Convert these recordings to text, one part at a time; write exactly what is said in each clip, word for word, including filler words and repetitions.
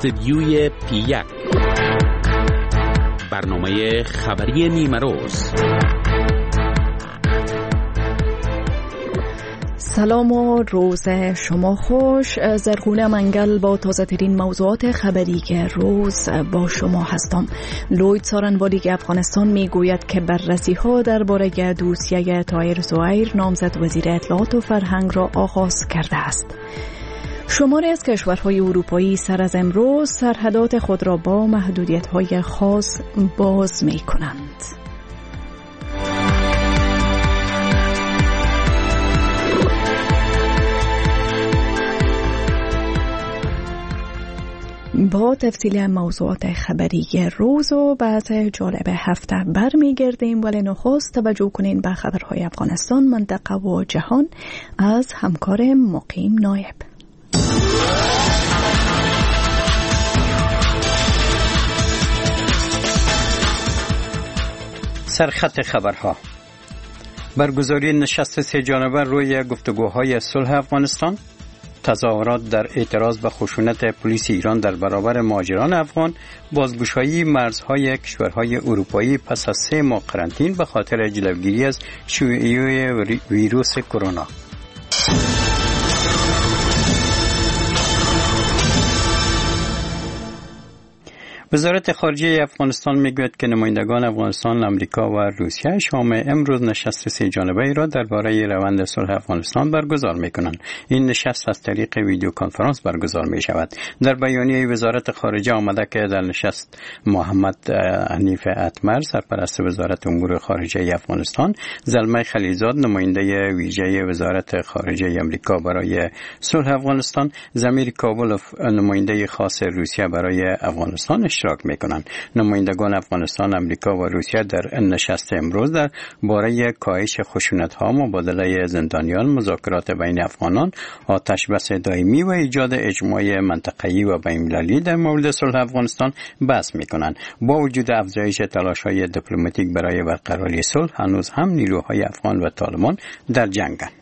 استدیوی پی یک، برنامه خبری نیمه روز. سلام و روز شما خوش. زرغونه منگل با تازه ترین موضوعات خبری که روز با شما هستم. لوید سارنوالیگ افغانستان می گوید که بررسی ها درباره دوسیه طاهر زهیر نامزد وزیر اطلاعات و فرهنگ را آغاز کرده است. شماری از کشورهای اروپایی سر از امروز سرحدات خود را با محدودیت‌های خاص باز می کنند. با تفصیل موضوعات خبری روز و بعض جالب هفته برمیگردیم، ولی نخست توجه کنین به خبرهای افغانستان، منطقه و جهان از همکار مقیم نایب. سرخط خبرها: برگزاری نشست سه جانبه روی گفتگوهای صلح افغانستان، تظاهرات در اعتراض به خشونت پلیس ایران در برابر مهاجران افغان، بازگشایی مرزهای کشورهای اروپایی پس از سه ماه قرنطینه به خاطر جلوگیری از شیوع ویروس کرونا. وزارت خارجه افغانستان میگوید که نمایندگان افغانستان، امریکا و روسیه شام امروز نشست سه جانبه را درباره روند صلح افغانستان برگزار میکنند. این نشست از طریق ویدیو کنفرانس برگزار می شود. در بیانیه وزارت خارجه آمده که در نشست محمد حنیف اتمر، سرپرست وزارت امور خارجه افغانستان، زلمه خلیلزاد، نماینده ویژه وزارت خارجه امریکا برای صلح افغانستان، ضمیر کابلوف، نماینده خاص روسیه برای افغانستان اشتراک میکنند. نمایندگان افغانستان، امریکا و روسیه در نشست امروز در باره کاهش خشونت‌ها، مبادله زندانیان، مذاکرات بین افغانان، آتش بس دائمی و ایجاد اجماع منطقه‌ای و بین‌المللی در مورد صلح افغانستان بحث میکنند. با وجود افزایش تلاش‌های دیپلماتیک برای برقراری صلح، هنوز هم نیروهای افغان و طالبان در جنگند.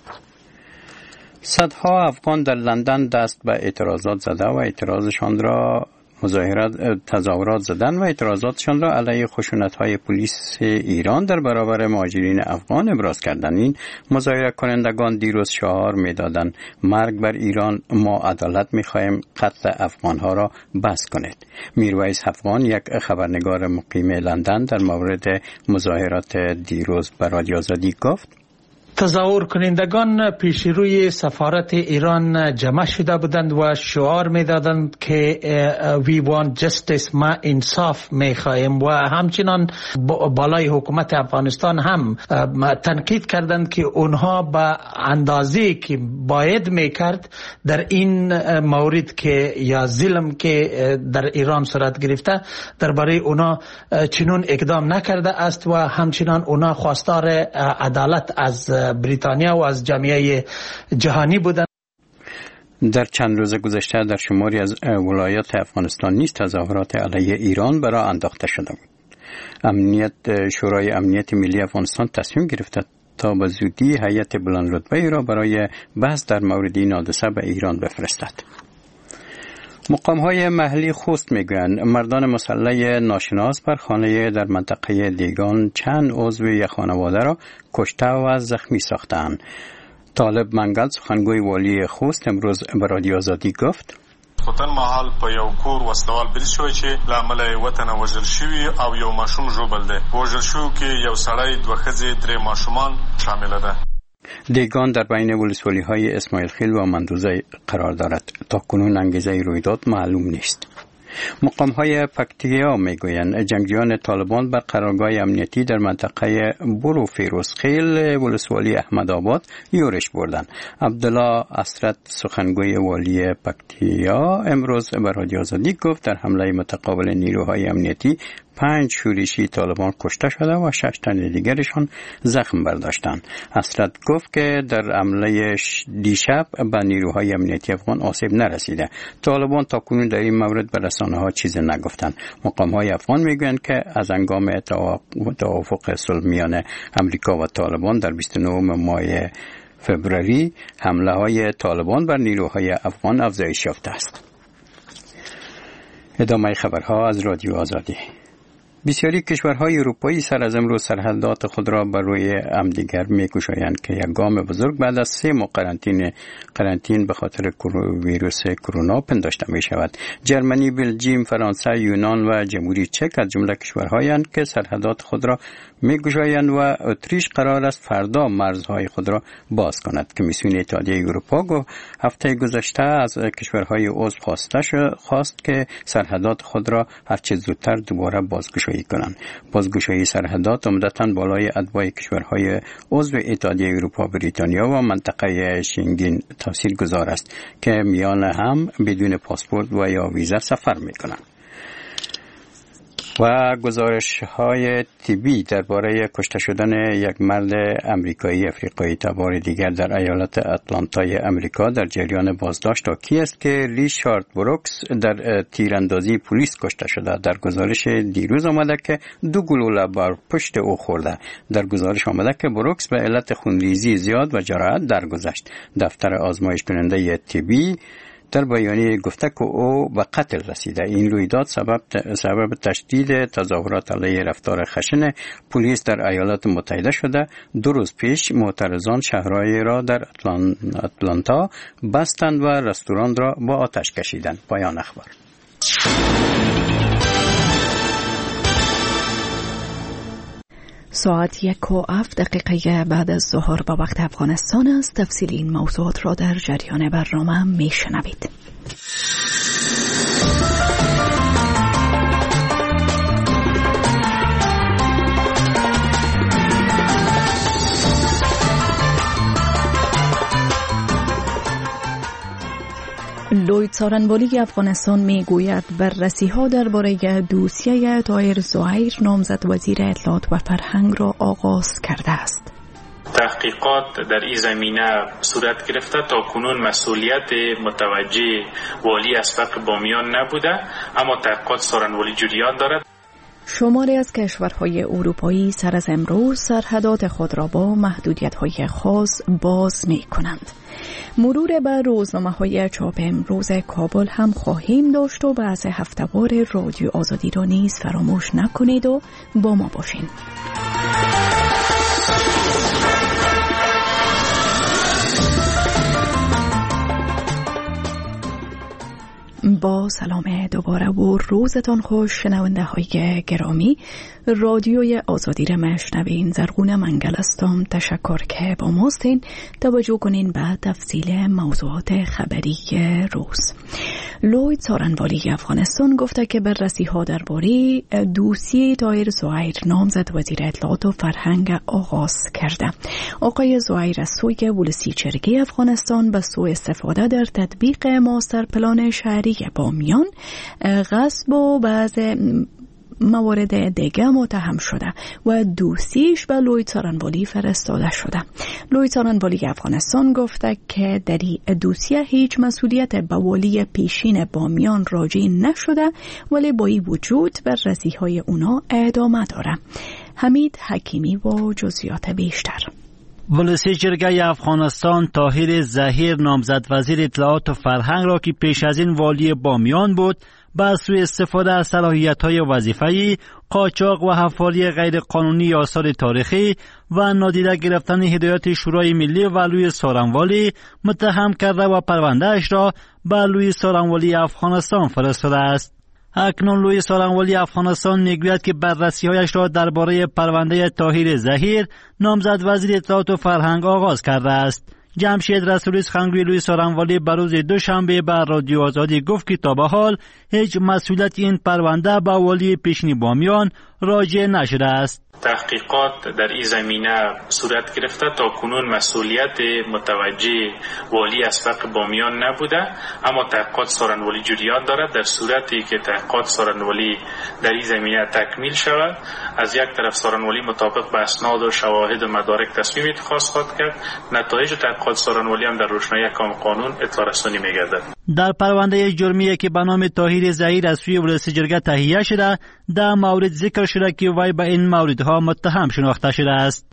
صدها افغان در لندن دست به اعتراضات زده و اعتراضشان را مظاهرات تظاهرات زدن و اعتراضاتشان را علیه خشونت‌های پلیس ایران در برابر مهاجرین افغان ابراز کردند. این مظاهره کنندگان دیروز شعار می‌دادند مرگ بر ایران، ما عدالت می‌خواهیم، قتل افغان‌ها را بس کنید. میرویس افغان، یک خبرنگار مقیم لندن، در مورد مظاهرات دیروز به رادیو آزادی گفت: تظاهر کنندگان پیش روی سفارت ایران جمع شده بودند و شعار می‌دادند که وی وان جستیس، ما انصاف می‌خواهیم، و همچنان بالای حکومت افغانستان هم تنقید کردند که اونها به اندازه‌ای که باید می‌کرد در این مورد که یا ظلم که در ایران صورت گرفته درباره اونها چنون اقدام نکرده است و همچنان اونها خواستار عدالت از بریتانیا و از جامعه جهانی بودند. در چند روز گذشته در شماری از ولایات افغانستان نیز تظاهرات علیه ایران برای انداخته شده بود. امنیت شورای امنیت ملی افغانستان تصمیم گرفته تا به زودی هیئت بلند رتبه را برای بحث در مورد این حادثه به ایران بفرستد. مقام‌های محلی خوست میگویند مردان مسلح ناشناس بر خانه در منطقه دیگان چند عضو یک خانواده را کشته و زخمی ساختند. طالب منگل، سخنگوی والی خوست، امروز به رادیو آزادی گفت: خطن محل په یو کور وسلوال بریښ شوی چې لامل وطن وژل شوی او یو ماشوم ژوبل دی. وژل شو کې یو سړی، دوه ښځې، درې ماشومان شامل ده. دیگان در بین ولسوالی‌های اسماعیل خیل و مندوزه قرار دارد. تا کنون انگیزه رویداد معلوم نیست. مقام‌های پکتیا میگویند جنگجویان طالبان بر قرارگاه امنیتی در منطقه برو فیروزخیل ولسوالی احمدآباد یورش بردند. عبدالله اسرت، سخنگوی والی پکتیا، امروز به رادیو آزادی گفت در حمله متقابل نیروهای امنیتی پنج شورشی طالبان کشته شده و شش تن دیگرشان زخم برداشتند. اسرت گفت که در حمله دیشب به نیروهای امنیتی افغان آسیب نرسیده. طالبان تا کنون در این مورد به رسانه‌ها چیزی نگفتند. مقام‌های افغان میگویند که از هنگام توافق صلح میان امریکا و طالبان در بیست و نه ماه فوریه حمله های طالبان بر نیروهای افغان افزایش یافته است. ادامه خبرها از رادیو آزادی. بسیاری کشورهای اروپایی سر از امروز سرحدات خود را بر روی همدیگر می‌گشایند که یک گام بزرگ بعد از سه ماه قرنطینه قرنطین به خاطر ویروس کرونا پنداشته می شود. جرمنی، بلژیم، فرانسه، یونان و جمهوری چک از جمله کشورهایند که سرحدات خود را می‌گشایند و اتریش قرار است فردا مرزهای خود را باز کند. کمیسیون اتحادیه اروپا گفت هفته گذشته از کشورهای عضو خواسته شد خواست که سرحدات خود را هرچه زودتر دوباره بازگشایی کنند. بازگشایی سرحدات عمدتاً بالای ادعای کشورهای عضو اتحادیه اروپا، بریتانیا و منطقه شنگن تاثیرگذار است که میان هم بدون پاسپورت و یا ویزا سفر می‌کنند. و گزارش‌های طبی درباره کشته شدن یک مرد امریکایی افریقایی تبار دیگر در ایالت آتلانتای امریکا در جریان بازداشت کی است که ریچارد بروکس در تیراندازی پلیس کشته شده. در گزارش دیروز آمده که دو گلوله بر پشت او خورده. در گزارش آمده که بروکس به علت خونریزی زیاد و جراحت درگذشت. دفتر آزمایش کننده طبی در بیانیه گفته که او به قتل رسیده. این رویداد سبب سبب تشدید تظاهرات علیه رفتار خشن پلیس در ایالات متحده شده. دو روز پیش معترضان شهرهای را در آتلانتا بستند و رستوران را با آتش کشیدند. پایان اخبار. ساعت یک و هفت دقیقه بعد از ظهر با وقت افغانستان است. تفصیل این موضوعات را در جریان برنامه می شنوید. لوید سارنوالی افغانستان می گوید بررسی ها درباره دوسیه طاهر زهیر نامزد وزیر اطلاعات و فرهنگ را آغاز کرده است. تحقیقات در این زمینه صورت گرفته. تا کنون مسئولیت متوجه والی اسبق بامیان نبوده، اما تحقیقات سارنوالی جریان دارد. شماری از کشورهای اروپایی سر از امروز سرحدات خود را با محدودیت‌های خاص باز می‌کنند. مرور بر روزنامه‌های چاپ امروز کابل هم خواهیم داشت و بعض هفته‌وار رادیو آزادی را نیز فراموش نکنید و با ما باشین. با سلام دوباره و روزتان خوش شنونده های گرامی. رادیوی آزادی را مشنوین. زرغونه منگل هستم. تشکر که با ماستین. توجه کنین به تفصیل موضوعات خبری روز. لوید سارنوالی افغانستان گفته که بررسی ها درباره دوسیه طاهر زهیر نامزد وزیر اطلاعات و فرهنگ آغاز کرده. آقای زهیر از سوی ولسی چرگی افغانستان به سوء استفاده در تطبیق ماستر پلان شهری بامیان، غصب و بعض موارد دیگه متهم شده و دوسیش به لوید سارنوالی فرستاده شده. لوید سارنوالی افغانستان گفته که در این دوسیه هیچ مسئولیت به والی پیشین بامیان راجع نشده، ولی با این وجود بررسی های اونا ادامه داره. حمید حکیمی و جزئیات بیشتر. ولسی جرگه افغانستان طاهر زهیر نامزد وزیر اطلاعات و فرهنگ را که پیش از این والی بامیان بود بر سوء استفاده از صلاحیت‌های وظیفه‌ای، قاچاق و حفاری غیر قانونی آثار تاریخی و نادیده گرفتن هدایت شورای ملی و لوید سارنوالی متهم کرده و پرونده‌اش را به لوید سارنوالی افغانستان فرستاده است. اکنون لوید سارنوالی افغانستان میگوید که بررسی‌هایش را درباره پرونده طاهر زهیر نامزد وزیر اطلاعات و فرهنگ آغاز کرده است. جمشید رسولی سخنگوی لوید سارنوالی بر روز دوشنبه بر رادیو آزادی گفت که تا به حال هیچ مسئولیت این پرونده به والی پیشین بامیان راجع نشده است. تحقیقات در این زمینه صورت گرفته. تا کنون مسئولیت متوجه والی اسبق بامیان نبوده، اما تحقیقات سارنوالی جریان دارد. در صورتی که تحقیقات سارنوالی در این زمینه تکمیل شود، از یک طرف سارنوالی مطابق به اسناد و شواهد و مدارک تصمیم اتخاذ خواهد کرد. نتایج تحقیقات سارنوالی هم در روشنایی احکام قانون اطلاع رسانی می‌گردد. در پرونده جرمی که به نام طاهر زهیر از سوی ولسی جرگه تهیه شده، در مورد ذکر شده که وی به این موردها متهم شناخته شده است.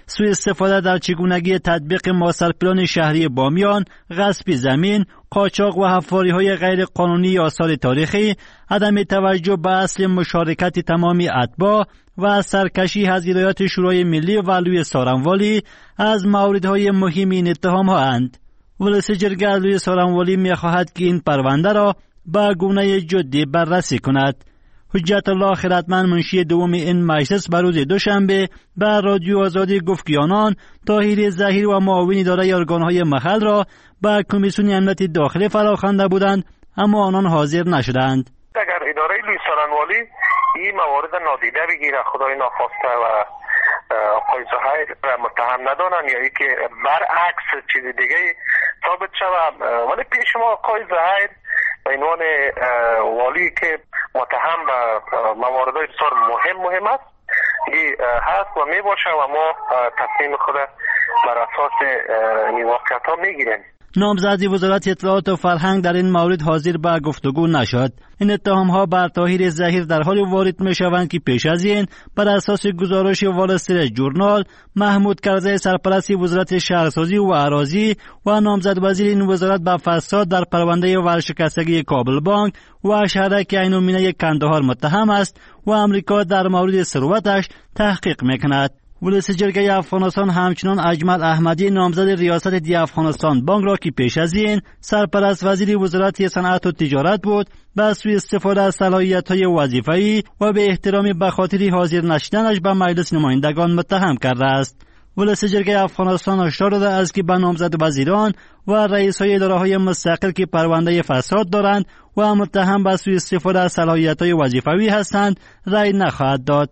سوء استفاده در چگونگی تطبیق ماستر پلان شهری بامیان، غصب زمین، قاچاق و حفاری‌های غیر قانونی آثار تاریخی، عدم توجه به اصل مشارکت تمامی اتباع و سرکشی از هدایات شورای ملی و علوی سارنوالی از موردهای مهم این اتهام ها اند. ولس جرگه علوی سارنوالی می خواهد که این پرونده را با گونه جدی بررسی کند. حجت الله خیرتمند منشی دوم این مجلس بر روز دوشنبه به رادیو آزادی گفت که آنان طاهر ظهیر و معاون اداره ارگانهای محل را به کمیسیون امنیت داخلی فراخوانده بودند، اما آنان حاضر نشدند. اگر اداره لیگ سارنوالی این موارد نادیده بگیره، خدای ناخواسته و آقای زهیر متهم ندانن یا ای که برعکس چیز دیگه ثابت شود، ولی پیش ما آقای زهیر به عنوان والی که متهم به مواردهای بسیار مهم مهم است این هست و می باشه و ما تصمیم خود بر اساس این واقعیت ها می گیریم. نامزد وزارت اطلاعات و فرهنگ در این مورد حاضر به گفتگو نشد. این اتهام ها بر طاهر ظهیر در حال وارد می شوند که پیش از این بر اساس گزارش وال استریت جورنال محمود کرزی سرپرست وزارت شهرسازی و اراضی و نامزد وزیر این وزارت به فساد در پرونده ورشکستگی کابل بانک و شهرک عین‌المینه کندهار متهم است و امریکا در مورد ثروتش تحقیق میکند. ولس جرگه افغانستان همچنان اجمل احمدی نامزد ریاست دی افغانستان بانک را که پیش از این سرپرست وزیر وزارت صنعت و تجارت بود به سوء استفاده از صلاحیت‌های وظیفه‌ای و به احترام به خاطر حاضر نشدنش به مجلس نمایندگان متهم کرده است. ولس جرگه افغانستان هشدار داده است که به نامزد وزیران و رئیس‌های اداره‌های مستقل که پرونده فساد دارند و متهم به سوء استفاده از صلاحیت‌های وظیفه‌ای هستند رأی نخواهد داد.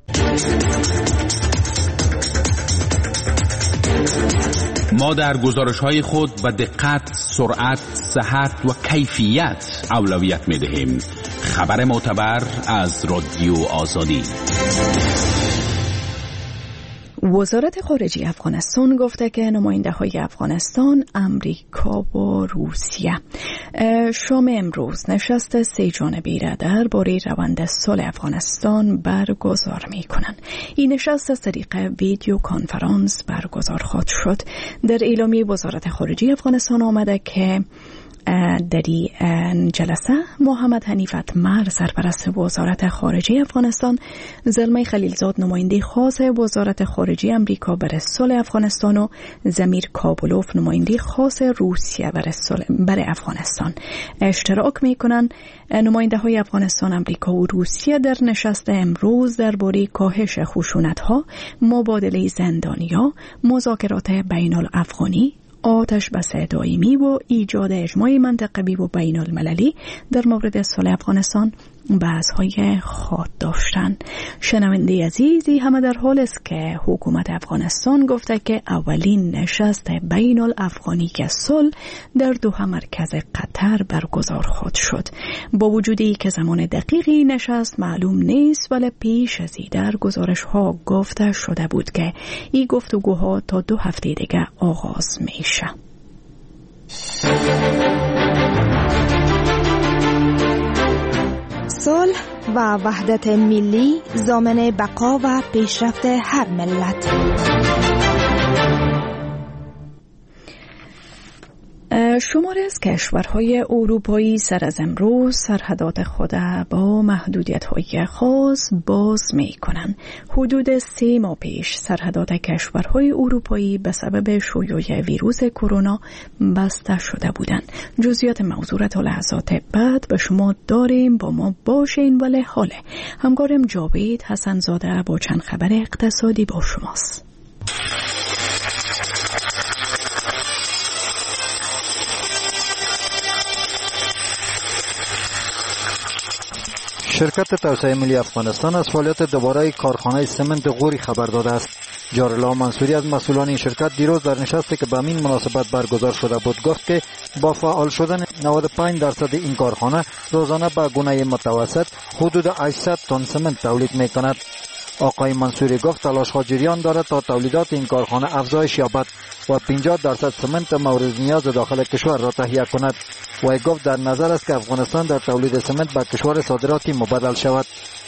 ما در گزارش‌های خود به دقت، سرعت، صحت و کیفیت اولویت می‌دهیم. خبر معتبر از رادیو آزادی. وزارت خارجه افغانستان گفته که نماینده های افغانستان، امریکا و روسیه شام امروز نشست سه جانبه را درباره روند صلح افغانستان برگزار می کنند. این نشست از طریق ویدیو کنفرانس برگزار خواهد شد. در اعلامیه وزارت خارجه افغانستان آمده که در این جلسه محمد حنیف اتمر سرپرست وزارت خارجه افغانستان، زلمه خلیلزاد نماینده خاص وزارت خارجه امریکا برای صلح افغانستان و زمیر کابلوف نماینده خاص روسیه برای صلح برای افغانستان اشتراک میکنند. نماینده های افغانستان، امریکا و روسیه در نشست امروز درباره کاهش خشونت‌ها، مبادله زندانیان، مذاکرات بین الافغانی، آتش بس دائمی و ایجاد اجماع منطقوی و بین المللی در مورد صلح افغانستان بحث‌های خواهد داشتند. شنونده عزیزی، همه در حال است که حکومت افغانستان گفته که اولین نشست بین الافغانی که صلح در دوحه مرکز قطر برگزار خواهد شد. با وجودی که زمان دقیقی نشست معلوم نیست، ولی پیش از این در گزارش‌ها گفته شده بود که این گفتگوها تا دو هفته دیگه آغاز میشه. صلح و وحدت ملی ضامن بقا و پیشرفت هر ملت. شماری از کشورهای اروپایی سر از امروز سرحدات خود با محدودیت‌های خاص باز می‌کنند. حدود سه ماه پیش سرحدات کشورهای اروپایی به سبب شیوع ویروس کرونا بسته شده بودند. جزئیات موضوع را تا لحظات بعد به شما داریم، با ما باشین. ولی حاله همکارم جاوید حسن‌زاده با چند خبر اقتصادی با شماست. شرکت توسعه ملی افغانستان از فعالیت دوباره کارخانه سمنت غوری خبر داده است. جارالله منصوری از مسئولان این شرکت دیروز در نشستی که به همین مناسبت برگزار شده بود گفت که با فعال شدن نود و پنج درصد این کارخانه روزانه به گونه متوسط حدود هشتصد تن سمنت تولید می‌کند. آقای منصوری گفت تلاش‌ها جریان دارد تا تولیدات این کارخانه افزایش یابد و پنجاه درصد سمنت مورد نیاز داخل کشور را تهیه کند. و گفت در نظر است که افغانستان در تولید سمنت به کشور صادراتی مبادل شود.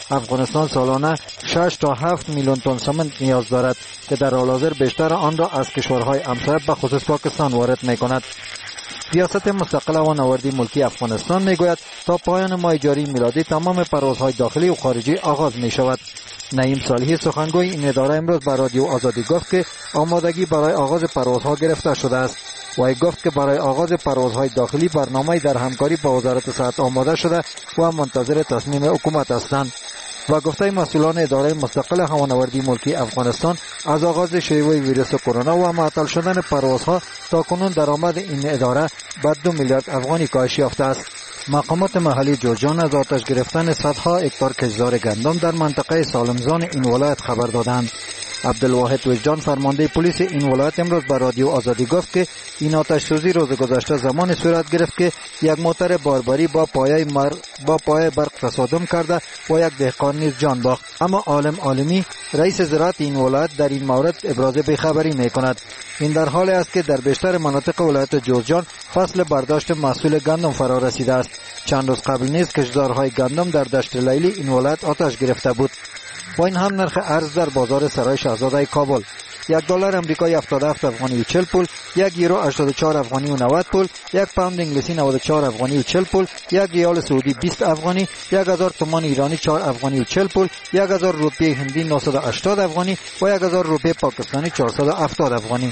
افغانستان سالانه شش تا هفت میلیون تن سمنت نیاز دارد که در حال حاضر بیشتر آن را از کشورهای همسایه به خصوص پاکستان وارد می‌کند. ریاست مستقل هوانوردی ملکی افغانستان میگوید تا پایان ماه جاری میلادی تمام پروازهای داخلی و خارجی آغاز می شود. نعیم صالحی سخنگوی این اداره امروز به رادیو آزادی گفت که آمادگی برای آغاز پروازها گرفته شده است. و گفت که برای آغاز پروازهای داخلی برنامه‌ای در همکاری با وزارت صحت آماده شده و منتظر تصمیم حکومت هستند. و گفته مسئولان اداره مستقل هوانوردی ملکی افغانستان از آغاز شیوع ویروس کرونا و معطل شدن پروازها تا کنون درآمد این اداره به دو میلیارد افغانی کاهش یافته است. مقامات محلی جورجان از آتش گرفتن صدها هکتار کشتزار گندم در منطقه سالمزان این ولایت خبر دادند. عبدالواحد وجدان فرمانده پلیس این ولایت امروز به رادیو آزادی گفت که این آتش سوزی روز گذشته زمان صورت گرفت که یک موتر باربری با پایه مر... با پایه برق تصادم کرده و یک دهقان نیز جان باخت. اما عالم عالمی رئیس زراعت این ولایت در این مورد ابراز بیخبری میکند. این در حالی است که در بیشتر مناطق ولایت جورجان فصل برداشت محصول گندم فرا رسیده است. چند روز قبل نیز کشتزارهای گندم در دشت لیلی این ولایت آتش گرفته بود. با این هم نرخ ارز در بازار سرای شاهزاده کابل یک دلار امریکایی هفتاد و هفت افغانی و چهل پول، یک یورو هشتاد و چهار افغانی و نود پول، یک پوند انگلیسی نود و چهار افغانی و چهل پول، یک ریال سعودی بیست افغانی، یک هزار تومان ایرانی چهار افغانی و چهل پول، یک هزار روپیه هندی نهصد و هشتاد افغانی و یک هزار روپیه پاکستانی چهارصد و هفتاد افغانی.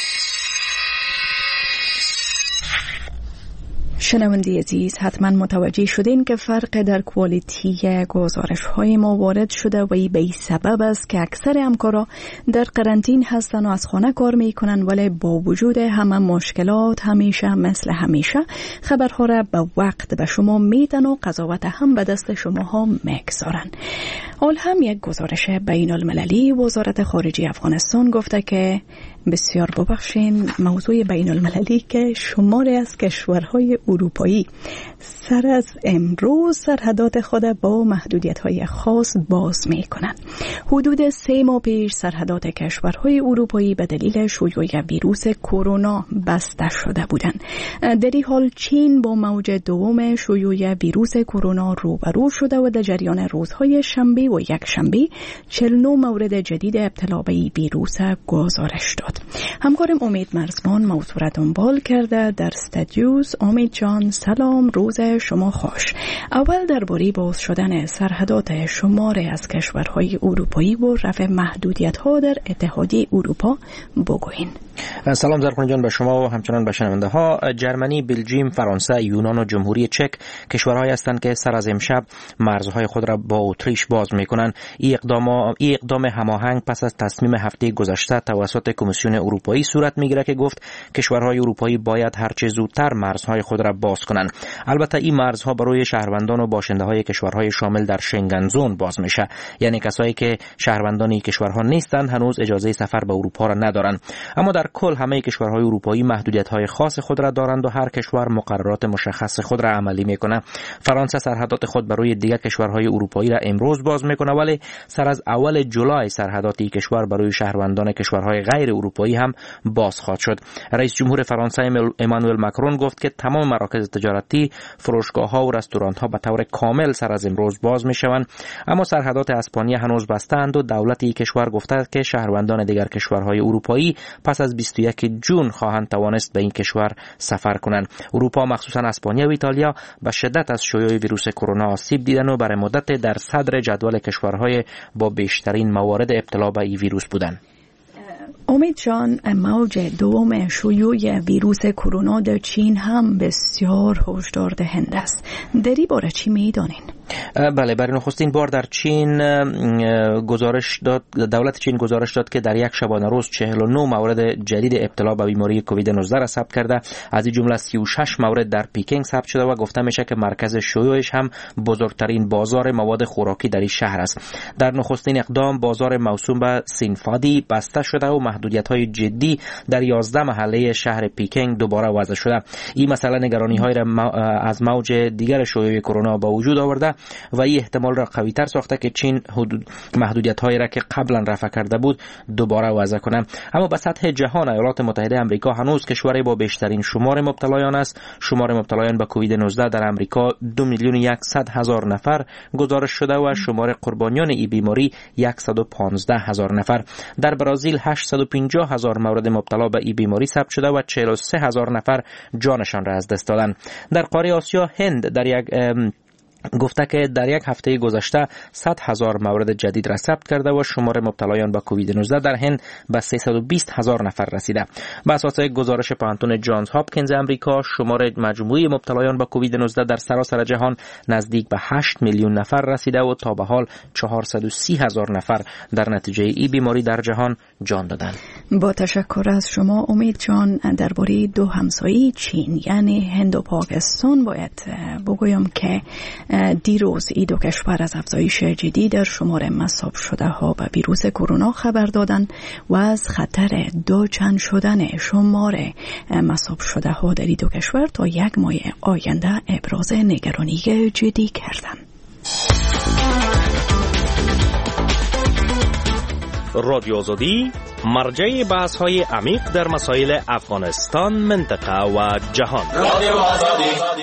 شنونده عزیز، حتما متوجه شدین که فرق در کوالیتی گزارش های ما وارد شده و به این سبب است که اکثر همکارا در قرنطین هستن و از خانه کار میکنن، ولی با وجود همه مشکلات همیشه مثل همیشه خبرها را به وقت به شما میدن و قضاوت هم به دست شما ها میگذارن. حال هم یک گزارش بین المللی وزارت خارجه افغانستان گفته که بسیار ببخشین موضوع بین المللی که شماری از کشورهای اروپایی سر از امروز سرحدات خود با محدودیت‌های خاص باز می‌کنند. حدود سه ماه پیش سرحدات کشورهای اروپایی به دلیل شیوع ویروس کرونا بسته شده بودند. در این حال چین با موج دوم شیوع ویروس کرونا روبرو شده و در جریان روزهای شنبه و یک شنبه چهل و نه مورد جدید ابتلا به این ویروس گزارش داد. همکارم امید مرزبان موضوع را دنبال کرده در استودیوز. امید جان سلام، روز شما خوش. اول درباره باز شدن سرحدات شماری از کشورهای اروپایی و رفع محدودیت‌ها در اتحادیه اروپا بگوین. سلام زرخون جان به شما و همچنان به شنونده ها. جرمنی، بلژیم، فرانسه، یونان و جمهوری چک کشورهایی هستند که سر از امشب مرزهای خود را با اتریش باز می‌کنند. این اقدام این اقدام هماهنگ پس از تصمیم هفته گذشته توسط کمیسیون اروپایی صورت می‌گیرد که گفت کشورهای اروپایی باید هرچه زودتر مرزهای خود را باز کنند. البته این مرزها برای شهروندان و باشنده‌های کشورهای شامل در شنگن زون باز میشه، یعنی کسایی که شهروندان این کشورها نیستند هنوز اجازه سفر به اروپا را ندارند. اما در کل همه کشورهای اروپایی محدودیت‌های خاص خود را دارند و هر کشور مقررات مشخص خود را عملی میکنه. فرانسه سرحدات خود برای دیگر کشورهای اروپایی را امروز باز میکنه، ولی سر از اول جولای سرحدات این کشور برای شهروندان کشورهای غیر اروپایی هم باز خواهد شد. رئیس جمهور فرانسه امانوئل ماکرون گفت که تمام مراکز تجارتی، فروشگاه‌ها و رستوران‌ها به طور کامل سر از امروز باز میشوند. اما سرحدات اسپانیا هنوز بسته‌اند و دولت این کشور گفته است که شهروندان دیگر کشورهای اروپایی پس از بیست و یک جون خواهند توانست به این کشور سفر کنند. اروپا مخصوصا اسپانیا و ایتالیا به شدت از شیوع ویروس کرونا آسیب دیدن و برای مدت در صدر جدول کشورهای با بیشترین موارد ابتلا به این ویروس بودند. امید جان، موج دوم شیوع ویروس کرونا در چین هم بسیار هشدار دهنده است. در این باره چی می‌دانین؟ بله، برای نخستین بار در چین گزارش داد دولت چین گزارش داد که در یک شبانه روز چهل و نه مورد جدید ابتلا به بیماری کووید نوزده را ثبت کرده. از این جمله سی و شش مورد در پکینگ ثبت شده و گفته میشه که مرکز شیوعش هم بزرگترین بازار مواد خوراکی در این شهر است. در نخستین اقدام بازار موسوم به سینفادی بسته شده و محدودیت‌های جدی در یازده محله شهر پکینگ دوباره وضع شده. این مسئله نگرانی‌های را از موج دیگر شیوع کرونا با وجود آورده. و این احتمال را قوی تر ساخته که چین حدود محدودیت هایی را که قبلا رفع کرده بود دوباره وضع کنه. اما به سطح جهان ایالات متحده آمریکا هنوز کشوری با بیشترین شمار مبتلایان است. شمار مبتلایان به کووید نوزده در آمریکا دو میلیون و صد هزار نفر گزارش شده و شمار قربانیان این بیماری صد و پانزده هزار نفر. در برزیل هشتصد و پنجاه هزار مورد مبتلا به این بیماری ثبت شده و چهل و سه هزار نفر جانشان را از دست دادند. در قاره آسیا هند در یک گفته که در یک هفته گذشته صد هزار مورد جدید را ثبت کرده و شمار مبتلایان به کووید نوزده در هند به سیصد و بیست هزار نفر رسیده. بر اساس گزارش پانتون جانز هاپکینز امریکا، شمار مجموعی مبتلایان به کووید نوزده در سراسر جهان نزدیک به هشت میلیون نفر رسیده و تا به حال چهارصد و سی هزار نفر در نتیجه این بیماری در جهان جان دادند. با تشکر از شما امید جان. درباره دو همسایه چین یعنی هند و پاکستان باید بگویم که دیروز این دو کشور از افزایش جدی در شمار مصاب شده ها به ویروس کرونا خبر دادند و از خطر دو چند شدن شمار مصاب شده ها در این دو کشور تا یک ماه آینده ابراز نگرانی جدی کردند. رادیو آزادی مرجع بحث های عمیق در مسائل افغانستان، منطقه و جهان. رادیو آزادی.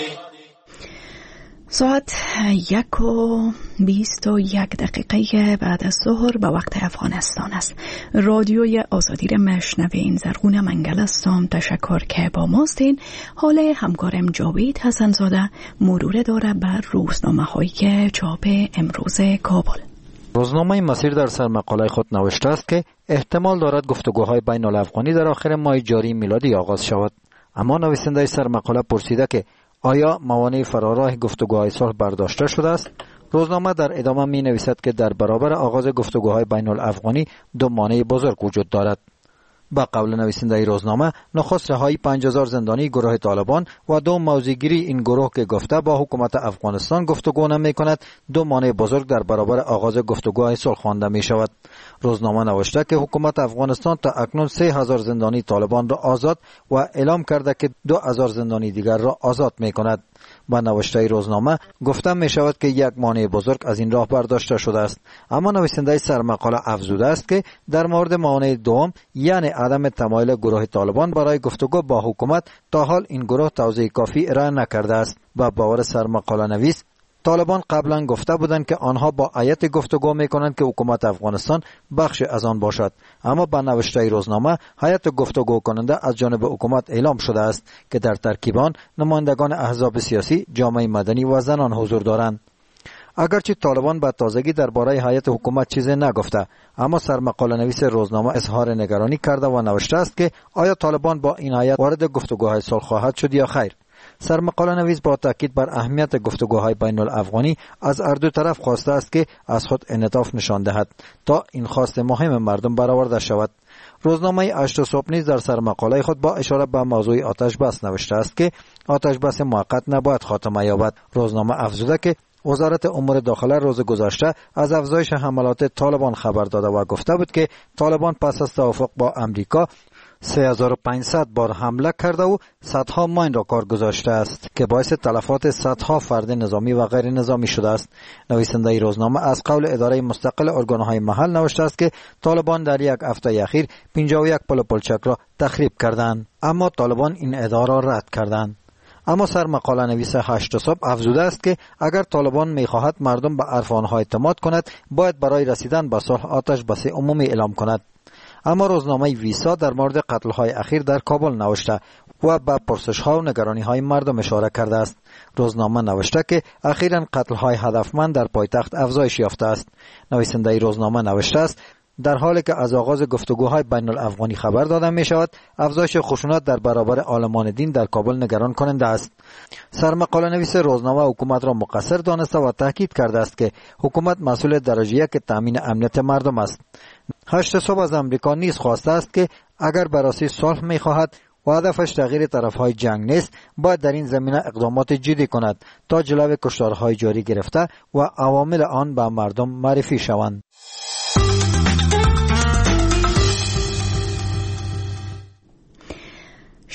ساعت یک و بیست و یک دقیقه بعد از ظهر به وقت افغانستان است. رادیوی آزادی را مشنوین. زرغون منگل هستم. تشکر که با ماستین. حال همکارم جاوید حسنزاده مرور داره بر روزنامه های چاپ امروز کابل. روزنامه مسیر در سرمقاله خود نوشته است که احتمال دارد گفتگوهای بین الافغانی در آخر ماه جاری میلادی آغاز شود. اما نویسنده سرمقاله پرسیده که آیا موانع فراراه گفتگوهای صلح برداشته شده است؟ روزنامه در ادامه می نویسد که در برابر آغاز گفتگوهای بین الافغانی دو مانع بزرگ وجود دارد. با قول نویسنده روزنامه، نخست رهایی پنج هزار زندانی گروه طالبان و دو موضع‌گیری این گروه که گفته با حکومت افغانستان گفتگو نمی کند دو مانع بزرگ در برابر آغاز گفتگوهای صلح خوانده می شود. روزنامه نوشته که حکومت افغانستان تا اکنون سه هزار زندانی طالبان را آزاد و اعلام کرده که دو هزار زندانی دیگر را آزاد می کند. با نوشته روزنامه گفته می شود که یک مانع بزرگ از این راه برداشته شده است. اما نویسنده سرمقاله افزوده است که در مورد مانع دوم یعنی عدم تمایل گروه طالبان برای گفتگو با حکومت تا حال این گروه توضیح کافی ارائه نکرده است. با باور سرمقاله نویس، طالبان قبلا گفته بودند که آنها با هیئت گفتگو میکنند که حکومت افغانستان بخش از آن باشد. اما با نوشته روزنامه هیئت گفتگو کننده از جانب حکومت اعلام شده است که در ترکیب آن نمایندگان احزاب سیاسی، جامعه مدنی و زنان حضور دارند. اگرچه طالبان به تازگی درباره هیئت حکومت چیزی نگفته، اما سرمقاله نویس روزنامه اظهار نگرانی کرده و نوشته است که آیا طالبان با این هیئت وارد گفتگوهای صلح خواهد شد یا خیر. سرمقاله نویس با تاکید بر اهمیت گفتگوهای بین الافغانی از هر دو طرف خواسته است که از خود انعطاف نشان دهد تا این خواست مهم مردم برآورده شود. روزنامه هشت صبح نیز در سرمقاله خود با اشاره به موضوع آتش بس نوشته است که آتش بس موقت نباید خاتمه یابد. روزنامه افزوده که وزارت امور داخله روز گذشته از افزایش حملات طالبان خبر داده و گفته بود که طالبان پس از توافق با امریکا سه هزار و پانصد بار حمله کرده و صدها ماین را کار گذاشته است که باعث تلفات صدها فرد نظامی و غیر نظامی شده است. نویسنده روزنامه از قول اداره مستقل ارگانهای محل نوشته است که طالبان در یک هفته اخیر پنجاه و یک پل و پلچک را تخریب کردند، اما طالبان این ادعا را رد کردند. اما سرمقاله نویس هشت صبح افزوده است که اگر طالبان می‌خواهد مردم به حرف آنها اعتماد کند، باید برای رسیدن به صلح آتش بس عمومی اعلام کند. اما روزنامه ویسا در مورد قتل‌های اخیر در کابل نوشته و به پرسش‌ها و نگرانی‌های مردم اشاره کرده است. روزنامه نوشته که اخیراً قتل‌های هدفمند در پایتخت افزایش یافته است. نویسنده روزنامه نوشته است در حالی که از آغاز گفتگوهای بین الافغانی خبر داده می شود، افزایش خشونت در برابر عالمان دین در کابل نگران کننده است. سرمقاله نویس روزنامه حکومت را مقصر دانسته و تاکید کرده است که حکومت مسئول درجه یک تامین امنیت مردم است. هشت صبح از امریکا نیز خواسته است که اگر بررسی صلح می خواهد و هدفش تغییر طرفهای جنگ نیست، باید در این زمینه اقدامات جدی کند تا جلوی کشتارهای جاری گرفته و عوامل آن به مردم معرفی شوند.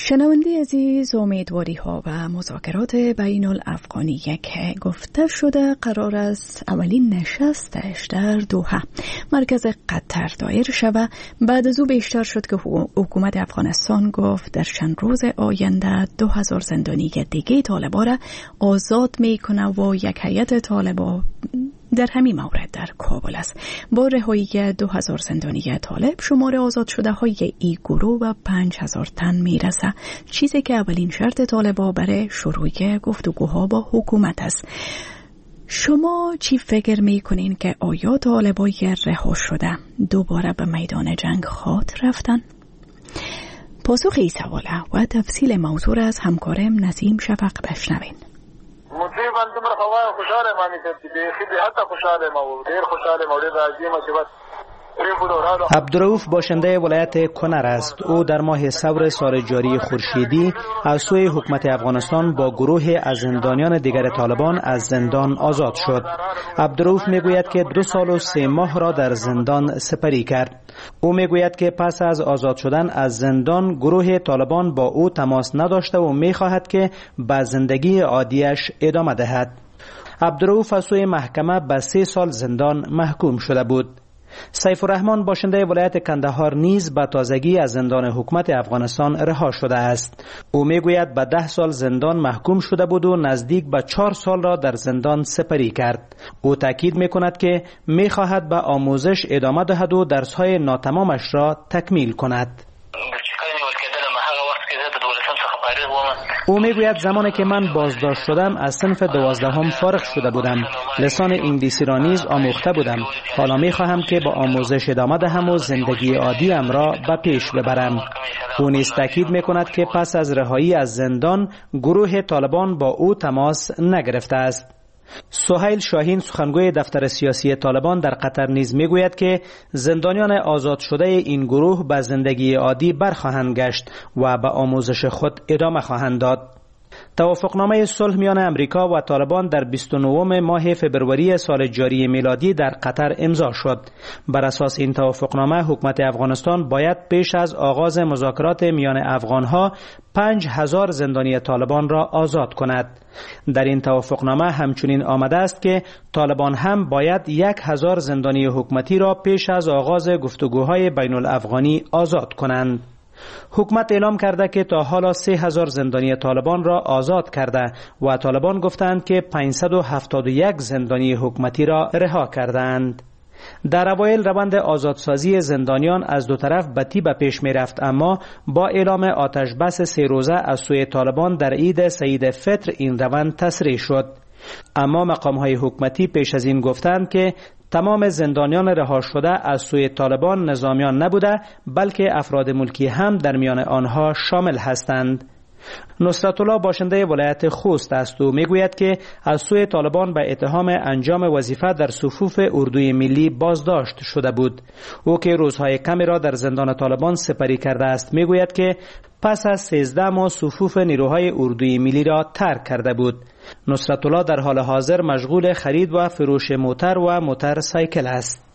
شنونده عزیز، امیدواری ها و مذاکرات بین الافغانی که گفته شده قرار است اولین نشستش در دوحه مرکز قطر دایر شود. بعد از او بیشتر شد که حکومت افغانستان گفت در چند روز آینده دو هزار زندانی دیگه طالبان را آزاد میکنه و یک هیئت طالبان در همین مورد در کابل است. با رهایی دو هزار زندانی طالب شمار آزاد شده های ای گروه و پنج هزار تن میرسه، چیزی که اولین شرط طالبان برای شروع گفتگوها با حکومت است. شما چی فکر میکنین که آیا طالبای رها شده دوباره به میدان جنگ خواهد رفتن؟ پاسخ این سواله و تفصیل موضوع از همکارم نسیم شفق بشنوین. مطیع بنده من خواه خوشحال مانی کرد بیخی بی حتی خوشحال ما دیر خوشحال ما دیر راضی ما که بس عبدالرؤوف باشنده ولایت کنر است. او در ماه ثور سال جاری خورشیدی از سوی حکومت افغانستان با گروه از زندانیان دیگر طالبان از زندان آزاد شد. عبدالرؤوف میگوید که دو سال و سه ماه را در زندان سپری کرد. او میگوید که پس از آزاد شدن از زندان گروه طالبان با او تماس نداشته و میخواهد که به زندگی عادیش ادامه دهد. عبدالرؤوف از سوی محکمه به سه سال زندان محکوم شده بود. سیف الرحمن باشنده ولایت کندهار نیز به تازگی از زندان حکومت افغانستان رها شده است. او میگوید به ده سال زندان محکوم شده بود و نزدیک به چهار سال را در زندان سپری کرد. او تاکید میکند که میخواهد به آموزش ادامه دهد و درسهای ناتمامش را تکمیل کند. او میگوید زمانی که من بازداشت شدم از صنف دوازدهم فارغ شده بودم. لسان انگلیسی را نیز آموخته بودم. حالا میخواهم که با آموزش ادامه دهم و زندگی عادیم را به پیش ببرم. او نیز تاکید میکند که پس از رهایی از زندان گروه طالبان با او تماس نگرفته است. سهیل شاهین سخنگوی دفتر سیاسی طالبان در قطر نیز میگوید که زندانیان آزاد شده این گروه به زندگی عادی برخواهند گشت و به آموزش خود ادامه خواهند داد. توافقنامه صلح میان امریکا و طالبان در بیست و نه ماه فبروری سال جاری میلادی در قطر امضا شد. بر اساس این توافقنامه حکومت افغانستان باید پیش از آغاز مذاکرات میان افغانها پنج هزار زندانی طالبان را آزاد کند. در این توافقنامه همچنین آمده است که طالبان هم باید یک هزار زندانی حکومتی را پیش از آغاز گفتگوهای بین الافغانی آزاد کنند. حکومت اعلام کرده که تا حالا سه هزار زندانی طالبان را آزاد کرده و طالبان گفتند که پانصد و هفتاد و یک زندانی حکومتی را رها کردند. در اوایل روند آزادسازی زندانیان از دو طرف بتی به پیش می رفت، اما با اعلام آتش بس سه روزه از سوی طالبان در عید سعید فطر این روند تسریع شد. اما مقام‌های حکومتی پیش از این گفتند که تمام زندانیان رها شده از سوی طالبان نظامیان نبوده، بلکه افراد ملکی هم در میان آنها شامل هستند. نصرت الله باشنده ولایت خوست است و میگوید که از سوی طالبان به اتهام انجام وظیفه در صفوف اردوی ملی بازداشت شده بود. او که روزهای کمی را در زندان طالبان سپری کرده است میگوید که پس از سیزده ماه صفوف نیروهای اردوی ملی را ترک کرده بود. نصرت الله در حال حاضر مشغول خرید و فروش موتر و موتر سایکل است.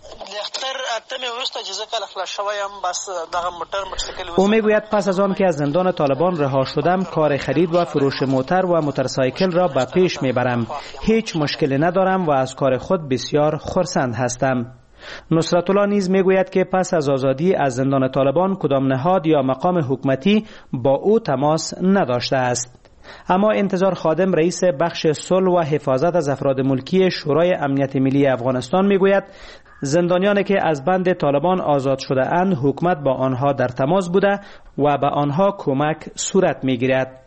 او میگوید پس از آن که از زندان طالبان رها شدم کار خرید و فروش موتر و موتورسایکل را به پیش میبرم. هیچ مشکلی ندارم و از کار خود بسیار خرسند هستم. نصرت الله نیز میگوید که پس از آزادی از زندان طالبان کدام نهاد یا مقام حکومتی با او تماس نداشته است. اما انتظار خادم رئیس بخش صلح و حفاظت از افراد ملکی شورای امنیت ملی افغانستان میگوید زندانیانی که از بند طالبان آزاد شده اند حکومت با آنها در تماس بوده و به آنها کمک صورت میگیرد.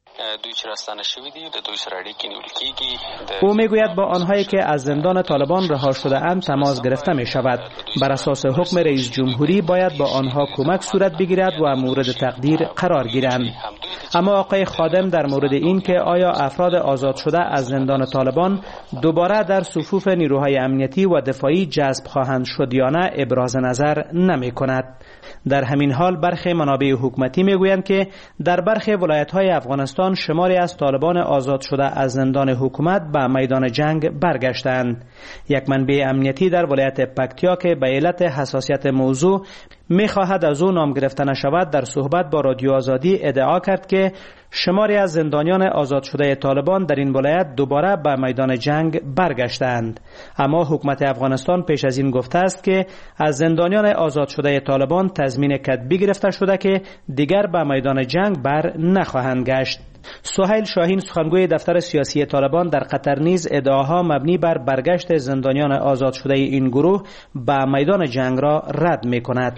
او میگوید با آنهایی که از زندان طالبان رها شده اند تماس گرفته می شود. بر اساس حکم رئیس جمهوری باید با آنها کمک صورت بگیرد و مورد تقدیر قرار گیرند. اما آقای خادم در مورد این که آیا افراد آزاد شده از زندان طالبان دوباره در صفوف نیروهای امنیتی و دفاعی جذب خواهند شد یا نه ابراز نظر نمی کند. در همین حال برخی منابع حکومتی میگویند که در برخی ولایت‌های افغانستان شماری از طالبان آزاد شده از زندان حکومت به میدان جنگ برگشتند. یک منبع امنیتی در ولایت پکتیا که به علت حساسیت موضوع می‌خواهد از او نام گرفته نشود، در صحبت با رادیو آزادی ادعا کرد که شماری از زندانیان آزاد شده طالبان در این ولایت دوباره به میدان جنگ برگشتند. اما حکومت افغانستان پیش از این گفته است که از زندانیان آزاد شده طالبان تضمین کتبی گرفته شده که دیگر به میدان جنگ بر نخواهند گشت. سهیل شاهین سخنگوی دفتر سیاسی طالبان در قطر نیز ادعاها مبنی بر برگشت زندانیان آزاد شده این گروه به میدان جنگ را رد می کند.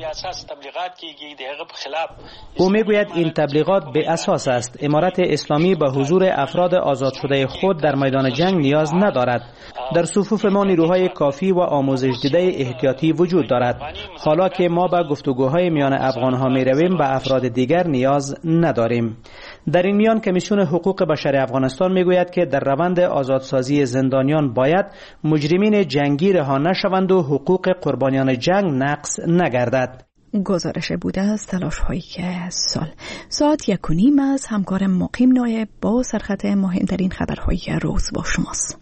او می گوید این تبلیغات به اساس است. امارت اسلامی به حضور افراد آزاد شده خود در میدان جنگ نیاز ندارد. در صفوف ما نیروهای کافی و آموزش دیده احتیاطی وجود دارد. حالا که ما به گفتگوهای میان افغانها می رویم به افراد دیگر نیاز نداریم. در این میان کمیسیون حقوق بشر افغانستان میگوید که در روند آزادسازی زندانیان باید مجرمین جنگی رها نشوند و حقوق قربانیان جنگ نقض نگردد. گزارش بوده از تلاش هایی که سال ساعت یک و نیم از همکار مقیم نایب با سرخط مهمترین خبرهای روز با شماست.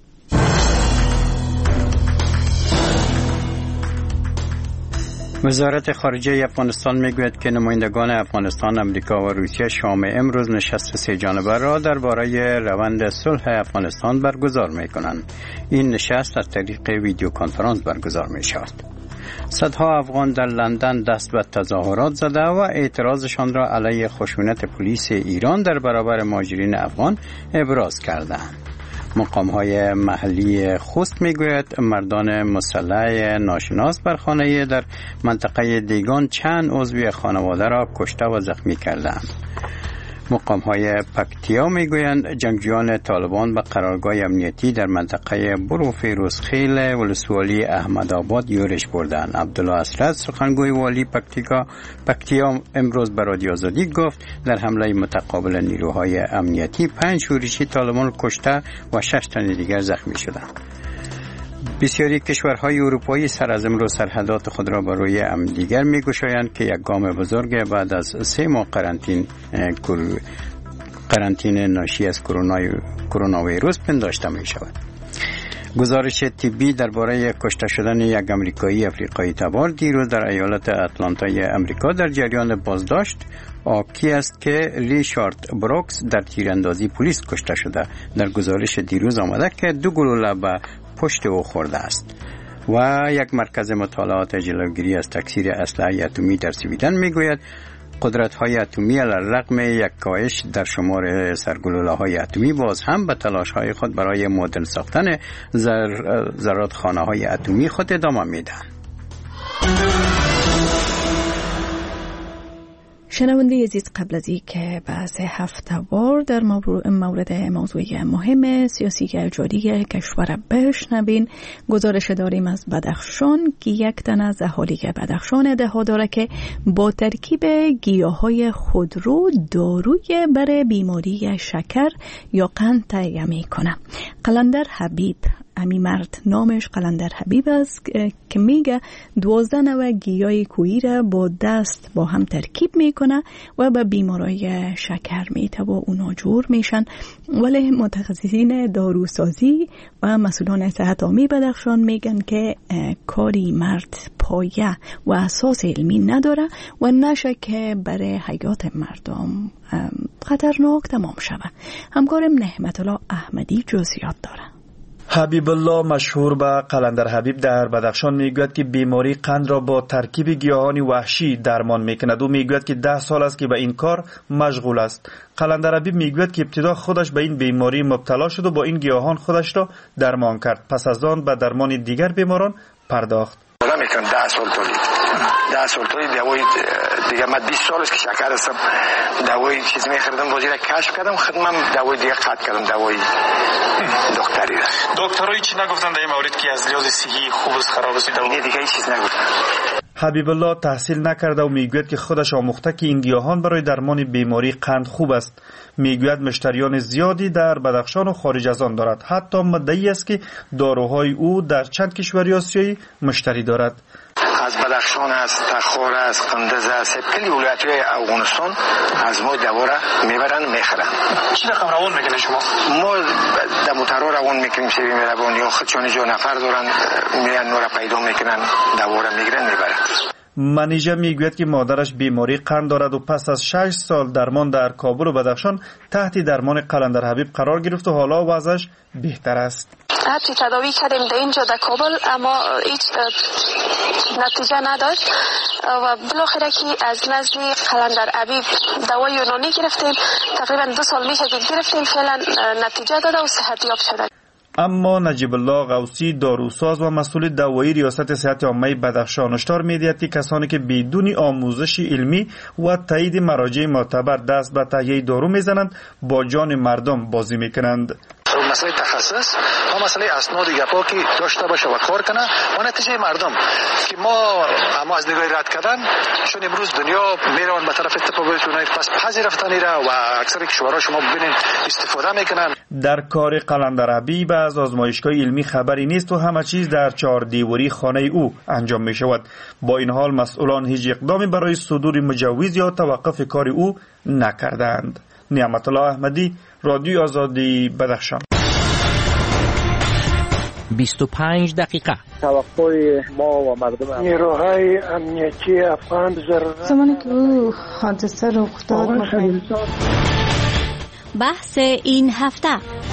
وزارت خارجه افغانستان میگوید که نمایندگان افغانستان، امریکا و روسیه شام امروز نشست سه جانبه را درباره روند صلح افغانستان برگزار میکنند. این نشست از طریق ویدیو کنفرانس برگزار می شود. صدها افغان در لندن دست به تظاهرات زده و اعتراضشان را علیه خشونت پلیس ایران در برابر مهاجرین افغان ابراز کردند. مقام‌های محلی خوست میگوید مردان مسلح ناشناس بر خانه در منطقه دیگان چند عضو خانواده را کشته و زخمی کردند. مقام‌های پکتیا میگویند جنگجویان طالبان به قرارگاه امنیتی در منطقه بروف روزخیل ولسوالی احمدآباد یورش بردند. عبدالله اسرد سخنگوی والی پکتیا پکتیا امروز به رادیو آزادی گفت در حمله متقابل نیروهای امنیتی پنج شورشی طالبان کشته و شش تن دیگر زخمی شدند. بسیاری کشورهای اروپایی سر از امروز سرحدات خود را به روی همدیگر می‌گشایند که یک گام بزرگ بعد از سه ماه قرنطینه قرنطینه ناشی از کرونا ویروس پنداشته می‌شود. گزارش طبی درباره کشته شدن یک آمریکایی افریقایی تبار دیروز در ایالت اتلانتای امریکا در جریان بازداشت آکی است که ریچارد بروکس در تیراندازی پلیس کشته شده. در گزارش دیروز آمده که دو گلوله به پشت او خورده است. و یک مرکز مطالعات جلوگیری از تکثیر اسلحه اتمی در سویدن میگوید قدرت‌های اتمی علیرغم یک کاهش در شمار سرگلوله‌های اتمی باز هم به تلاش‌های خود برای مدرن ساختن زرادخانه‌های اتمی خود ادامه میدهند. شنونده عزیز، قبل از این که بحث هفته‌وار در مورد موضوع مهم سیاسی جاری کشور بشنوین، گزارش داریم از بدخشان که یک تن از اهالی بدخشان ادعا داره که با ترکیب گیاهای خودرو داروی برای بیماری شکر یا قند تهیه میکنه. قلندر حبیب، امی مرد نامش قلندر حبیب است که میگه دوازده نوع گیاه کویی را با دست با هم ترکیب میکنه و به بیمارای شکر میته و اونا جور میشن. ولی متخصصین داروسازی و مسئولان صحت عامه بدخشان میگن که کاری مرد پایه و اساس علمی نداره و نشه که برای حیات مردم خطرناک تمام شود. همکارم نحمت الله احمدی جزئیات داره. حبیب الله مشهور به قلندر حبیب در بدخشان میگوید که بیماری قند را با ترکیب گیاهان وحشی درمان میکند و میگوید که ده سال است که به این کار مشغول است. قلندر حبیب میگوید که ابتدا خودش به این بیماری مبتلا شد و با این گیاهان خودش را درمان کرد. پس از آن به درمان دیگر بیماران پرداخت. میکنم ده سال تولی ده سال تولی دوای دیگه من بیست سال است که شکر هستم. دوای چیز میخردم بازی را کشف کردم، خدمم دوای دیگه قطع کردم. دوای دکتری است. دکترای چی نگفتن در این مورد که از لحاظ صحی خوب است خراب است؟ دوای دیگه هیچ چیز نگفتن. حبیب الله تحصیل نکرده و میگوید که خودش آموخته که این گیاهان برای درمان بیماری قند خوب است. میگوید مشتریان زیادی در بدخشان و خارج از آن دارد. حتی مدعی است که داروهای او در چند کشور آسیایی مشتری دارد. از بدخشان است، تخار است، قندز است، کلی ولایت‌های افغانستان از ما دواره میبرن میخرن. چی رقم روان میکنه شما؟ ما در موترها روان میکنیم سری میروان یا خودشان جو نفر دارن میان نورا پیدا میکنن دواره میگیرن میبرن. منیژه میگوید که مادرش بیماری قند دارد و پس از شش سال درمان در کابل و بدخشان تحت درمان قلندر حبیب قرار گرفت و حالا وضعش بهتر است. هرچی تداوی کردیم در اینجا در کابل اما هیچ نتیجه نداشت و بالاخره که از نزد قلندر حبیب دوای یونانی گرفتیم. تقریبا دو سال میشه که گرفتیم، فعلا نتیجه داده و صحتیاب شده. اما نجیب الله غوثی داروساز و مسئول دوایی ریاست صحت عامه بدخشان هشدار می‌دهد که کسانی که بدون آموزش علمی و تایید مراجع معتبر دست به تهیه دارو میزنند با جان مردم بازی میکنند. مسئله تخصص و مسئله اسناد گپا که داشته باشه و کار کنه و نتیجه مردم که ما اما از نگاه رد کردن چون امروز دنیا میرون به طرف اتفاقات پس پذیرفتنی را و اکثر کشورها شما ببینید استفاده میکنن. در کار قلندر حبیب از آزمایشگاه علمی خبری نیست و همه چیز در چهار دیواری خانه او انجام می شود. با این حال مسئولان هیچ اقدامی برای صدور مجوز یا توقف کار او نکردند. نعمت الله احمدی، رادیو آزادی، بدخشان. بیست و پنج دقیقه. توقع ما و مردم نیروهای امنیتی افغان زمانی که او حادثه رخ داد بحث این هفته.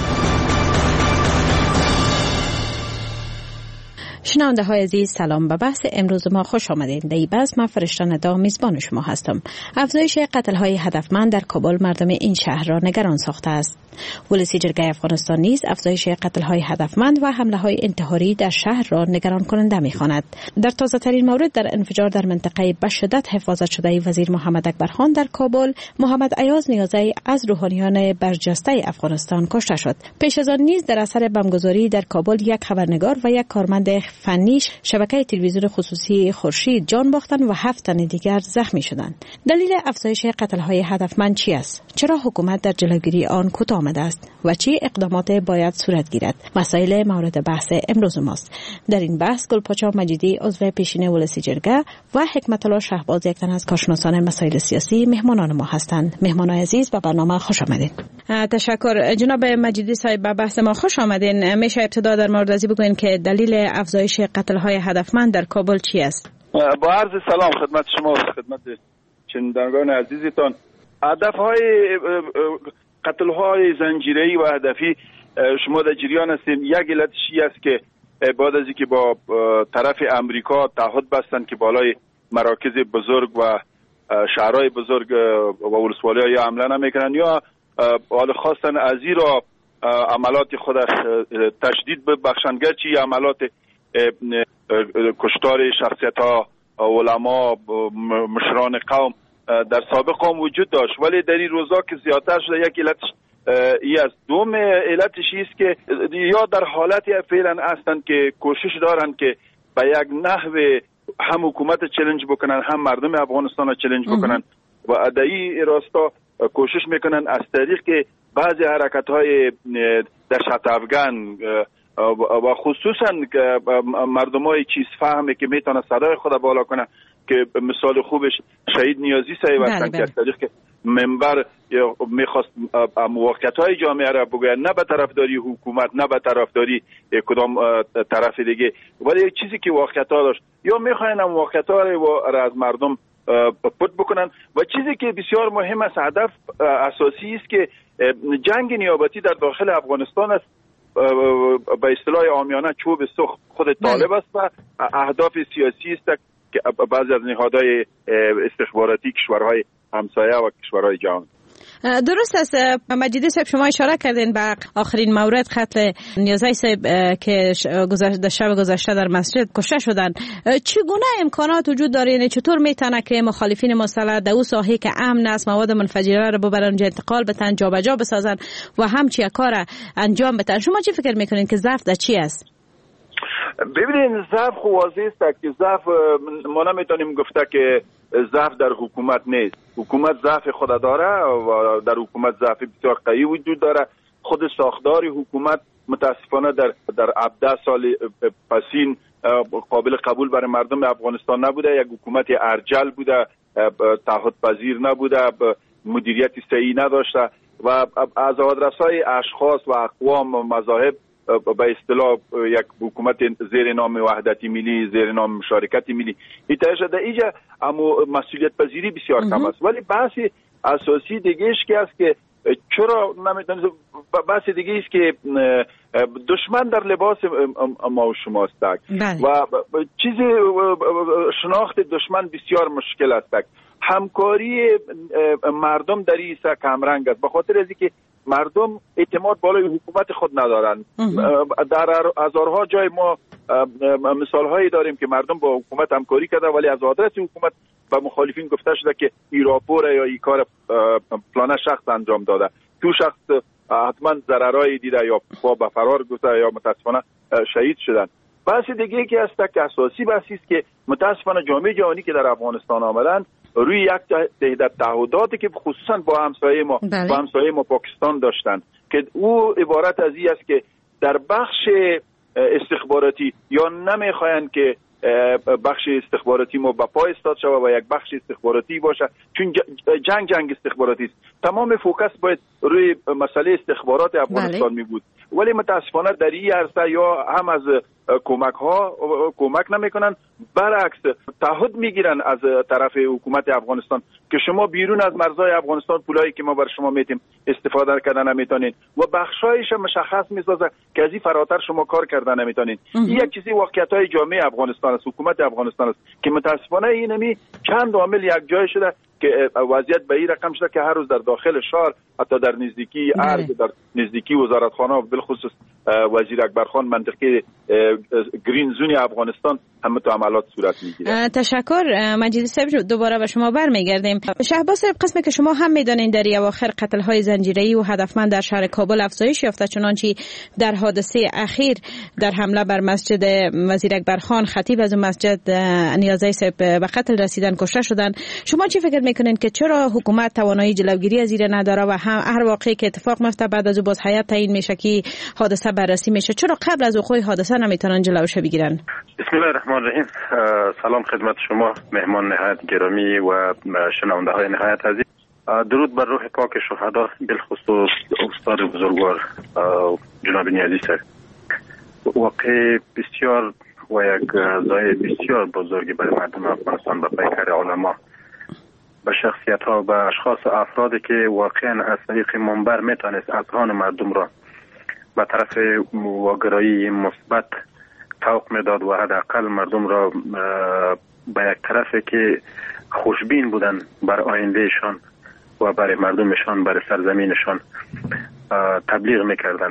شنونده های عزیز سلام، به بحث امروز ما خوش آمدید. در این بحث من فرشته ندا میزبان شما هستم. افزایش قتل های هدفمند در کابل مردم این شهر را نگران ساخته است. ولسی جرگه افغانستان نیز افزایش قتل های هدفمند و حمله های انتحاری در شهر را نگران کننده می‌خواند. در تازه ترین مورد در انفجار در منطقه به شدت حفاظت شده وزیر محمد اکبر خان در کابل، محمد ایاز نیازی از روحانیان برجسته افغانستان کشته شد. پیش از آن نیز در اثر بمبگذاری در کابل یک خبرنگار و یک کارمند فنیش شبکه تلویزیون خصوصی خورشید جان باختند و هفت تن دیگر زخمی شدند. دلیل افزایش قتل های هدفمند چی است؟ چرا حکومت در جلوگیری آن کوتاه آمده است و چه اقدامات باید صورت گیرد؟ مسائل مورد بحث امروز ماست. در این بحث گلپاچا مجیدی عضو پیشین ولسی جرگه و حکمت الله شهباز یک تن از کارشناسان مسائل سیاسی مهمانان ما هستند. مهمانان عزیز به برنامه خوش آمدید. تشکر جناب مجیدی صاحب، به بحث ما خوش آمدین. میشه ابتدا در مورد ازی بگوین که دلیل افزایش قتل های هدفمند در کابل چی است؟ با عرض سلام خدمت شما و خدمت شنوندگان عزیزتان. هدف های قتل های زنجیره‌ای و هدفی شما در جریان هستین. یک علتش است که بعد از اینکه با طرف امریکا تعهد بستند که بالای مراکز بزرگ و شهرهای بزرگ و ولسوالی‌ها یا حمله نمیکنن یا حال خواستن از این را عملات خودش تشدید ببخشند، گرچه عملات کشتار شخصیت‌ها، علما، مشران قوم در سابق هم وجود داشت، ولی در این روزا که زیادتر شده یک علتش ای از دوم علتش است که یا در حالتی فعلا هستند که کوشش دارند که به یک نحو هم حکومت چالش بکنن هم مردم افغانستان چالش بکنن و در این راستا کوشش میکنن از طریق که بعضی حرکت‌های دهشت افغان و خصوصا مردمای چیز فهمه که میتونه صدای خود بالا کنه که مثال خوبش شهید نیازی صاحب هستن که از طریق که منبر میخواست موقعیت‌های جامعه را بگوید، نه به طرفداری حکومت نه به طرفداری کدام طرف دیگه، ولی یک چیزی که واقعیت‌ها داشت یا میخواین موقعیت‌ها را از مردم پد بکنن و چیزی که بسیار مهم است، هدف اساسی است که جنگ نیابتی در داخل افغانستان است به اصطلاح عامیانه چوب سخت خود طالب است و اهداف سیاسی است که بعضی از نهادهای استخباراتی کشورهای همسایه و کشورهای جهان. درست است مجیدی صاحب، شما اشاره کردین به آخرین مورد قتل نیازی صاحب که گذشته شب گذشته در مسجد کشته شدند. چگونه امکانات وجود داره؟ یعنی چطور میتونه که مخالفین مسلح در اون ساحه که امن است مواد منفجره رو ببرن اونجا انتقال بدن، جابجا بسازن و همچین کار انجام بدن؟ شما چی فکر میکنین که ضعف در چی است؟ ببینید ضعف خو واضح است که ضعف ما نمیتونیم گفته که ضعف در حکومت نیست. حکومت ضعف خود داره و در حکومت ضعف بسیار قوی وجود داره. خود ساختار حکومت متاسفانه در در هفده سال پسین قابل قبول برای مردم افغانستان نبوده. یک حکومت ارجل بوده، تعهد پذیر نبوده، مدیریت صحیح نداشته و از آدرس‌های اشخاص و اقوام و مذاهب به اصطلاح یک حکومت زیر نام وحدت ملی، زیر نام مشارکت ملی ایتاشه در اینجا اما مسئولیت پذیری بسیار کم است. ولی بحث اساسی دیگهش که است که چرا نمیدونید، بحث دیگه است که دشمن در لباس ما و شماست و چیزی شناخت دشمن بسیار مشکل است. همکاری مردم در این کمرنگ است، به خاطر از اینکه مردم اعتماد بالای حکومت خود ندارند. در هزارها جای ما مثال هایی داریم که مردم با حکومت همکاری کرده ولی از آدرس حکومت به مخالفین گفته شده که ای راپور یا ای کار فلانه شخص انجام داده، تو شخص حتما ضررایی دیده یا با به فرار گذشته یا متاسفانه شهید شدن. بحث دیگه که است که اساسی بحثی است که متاسفانه جامعه جهانی که در افغانستان آمدن روی یک تهدید تعهداتی که خصوصا با همسایه ما با همسایه ما پاکستان داشتن که او عبارت از این است که در بخش استخباراتی یا نمیخواین که بخش استخباراتی ما به پای استاد شود و یک بخش استخباراتی باشه، چون جنگ جنگ استخباراتی است. تمام فوکس باید روی مسئله استخبارات افغانستان می بود، ولی متاسفانه در این عرصه یا هم از کمک ها کمک نمیکنن، برعکس تعهد میگیرن از طرف حکومت افغانستان که شما بیرون از مرزهای افغانستان پولایی که ما بر شما میتیم استفاده کردن نمیتونین و بخشایش مشخص میسازه که از این فراتر شما کار کردن نمیتونین. این یک چیزی واقعیت های جامعه افغانستان است، حکومت افغانستان است که متاسفانه اینمی چند عامل یک جای شده که وضعیت به این رقم شده که هر روز در داخل شهر، حتی در نزدیکی ارگ، در نزدیکی وزارتخانه و بالخصوص وزیر اکبرخان منطقه گرین زون افغانستان همه تو عملات صورت میگیره. تشکر مجید صاحب، دوباره به شما برمیگردیم. شهباز صاحب، قسمی که شما هم میدانید در اواخر قتل های زنجیره‌ای و هدفمند در شهر کابل افزایش یافته، چنانچه در حادثه اخیر در حمله بر مسجد وزیر اکبرخان خطیب از مسجد نیازی صاحب به قتل رسیدن، کشته شدن. شما چی فکر میکنین که چرا حکومت توانایی جلوگیری از این نداره و هم هر واقعی که اتفاق میفته بعد از باز هیئت تعیین میشه که حادثه بررسی میشه، چرا قبل از وقوع حادثه نمیتونن جلوش بگیرن؟ بسم الله الرحمن الرحیم. سلام خدمت شما مهمان نهایت گرامی و شنونده های نهایت عزیز. درود بر روح پاک شهدا، بالخصوص استاد بزرگوار جناب نیازی صاحب. واقع بسیار و یک ضایعه بسیار بزرگی برای مردم افغانستان به پیکر علما، به شخصیت ها، به اشخاص و افرادی که واقعا از طریق منبر میتونست اذهان مردم را به طرف واگرایی مثبت توق میداد و حداقل مردم را به یک طرفی که خوشبین بودن بر آیندهشان و برای مردمشان، برای سرزمینشان تبلیغ میکردن.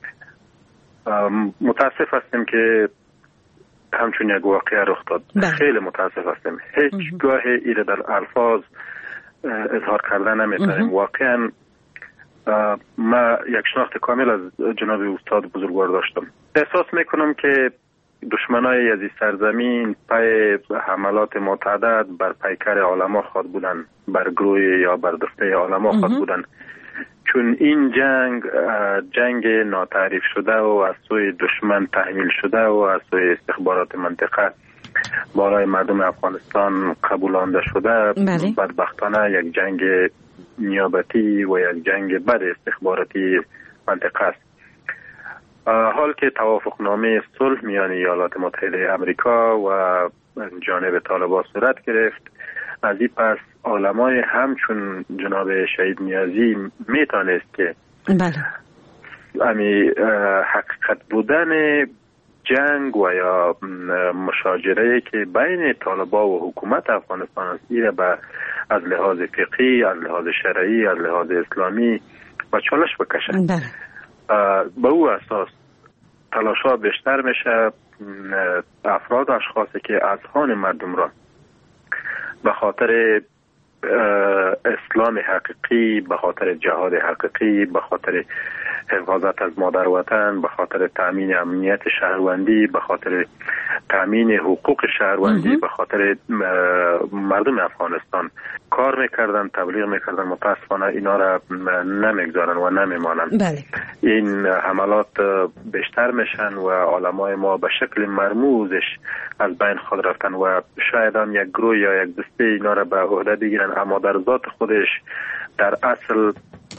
متاسف هستیم که همچون یک واقعه رخ داد. خیلی متاسف هستیم. هیچ گاه ایره در الفاظ اظهار کردن نمیتونیم. واقعا ما یک شناخت کامل از جناب استاد بزرگوار داشتم. احساس میکنم که دشمنای از سرزمین پای حملات متعدد بر پیکر علما خود بودن، بر گروه یا بر دسته علما خود بودن، چون این جنگ جنگ ناتعریف شده و از سوی دشمن تحمیل شده و از سوی استخبارات منطقه بالای مردم افغانستان قبولانده شده. بله. بدبختانه یک جنگ نیابتی و یک جنگ بد استخباراتی منطقه است. حال که توافق نامه صلح میان ایالات متحده امریکا و جانب طالبان صورت گرفت، از این پس علمای همچون جناب شهید نیازی میتونست که بله امی حقیقت بودن جنگ و یا مشاجره که بین طالبان و حکومت افغانستان است، ایره به از لحاظ فقهی، از لحاظ شرعی، از لحاظ اسلامی و چالش بکشه. بله. به او اساس تلاش‌ها بیشتر میشه. افراد و اشخاصی که اذهان مردم را به خاطر اسلام حقیقی، به خاطر جهاد حقیقی، به خاطر حفاظت از مادر وطن، به خاطر تامین امنیت شهروندی، به خاطر تامین حقوق شهروندی، به خاطر مردم افغانستان کار میکردن، تبلیغ میکردن، متاسفانه اینا را نمیگذارن و نمیمانن. بله. این حملات بیشتر میشن و علمای ما به شکل مرموزش از بین خود رفتن و شاید هم یک گروه یا یک دسته اینا را به عهده بگیرن، اما در ذات خودش در اصل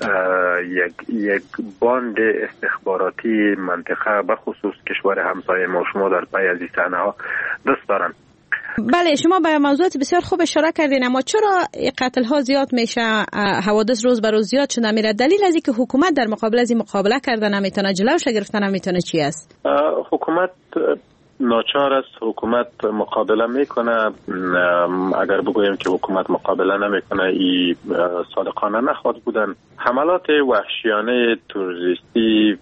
یک یک باند استخباراتی منطقه به خصوص کشور همسایه ما شما در پی از این صحنه ها دست دارن. بله، شما به موضوعات بسیار خوب اشاره کردین، اما چرا قتل ها زیاد میشه، حوادث روز به روز زیاد شده میره؟ دلیل از اینکه حکومت در مقابل از این مقابله کردن نمیتونه، جلوش گرفتن نمیتونه چی است؟ حکومت ناچار است، حکومت مقابله میکنه. اگر بگویم که حکومت مقابله نمیکنه ای صادقانه نخواد بودن. حملات وحشیانه تروریستی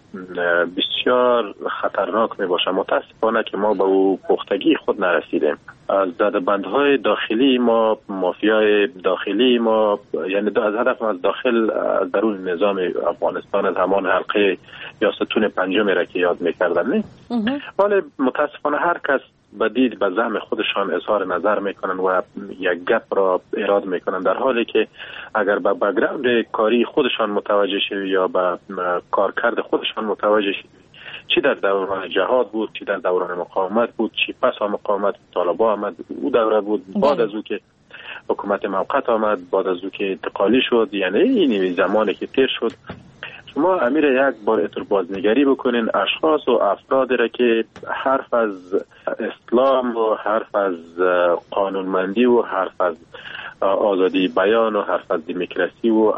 بسیار خطرناک می باشه. متاسفانه که ما به او پختگی خود نرسیدیم. از دادبندهای داخلی ما، مافیای داخلی ما، یعنی از هدف از داخل از درون نظام افغانستان از همان حلقه یا ستون پنجم را که یاد میکردن نه. ولی متاسفانه هر کس بدید به زعم خودشان اظهار نظر میکنن و یک گپ را ایراد میکنن، در حالی که اگر به بک‌گراند کاری خودشان متوجه شوی یا به کارکرد خودشان متوجه شوی، چی در دوران جهاد بود، چی در دوران مقاومت بود، چی پس از مقاومت طالبان آمد، او دوره بود، بعد از او که حکومت موقت آمد، بعد از او که انتقالی شد، یعنی این زمانی که تیر شد، شما امیر یک بار اتر بازنگری بکنین اشخاص و افرادی را که حرف از اسلام و حرف از قانونمندی و حرف از آزادی بیان و حرف از دموکراسی و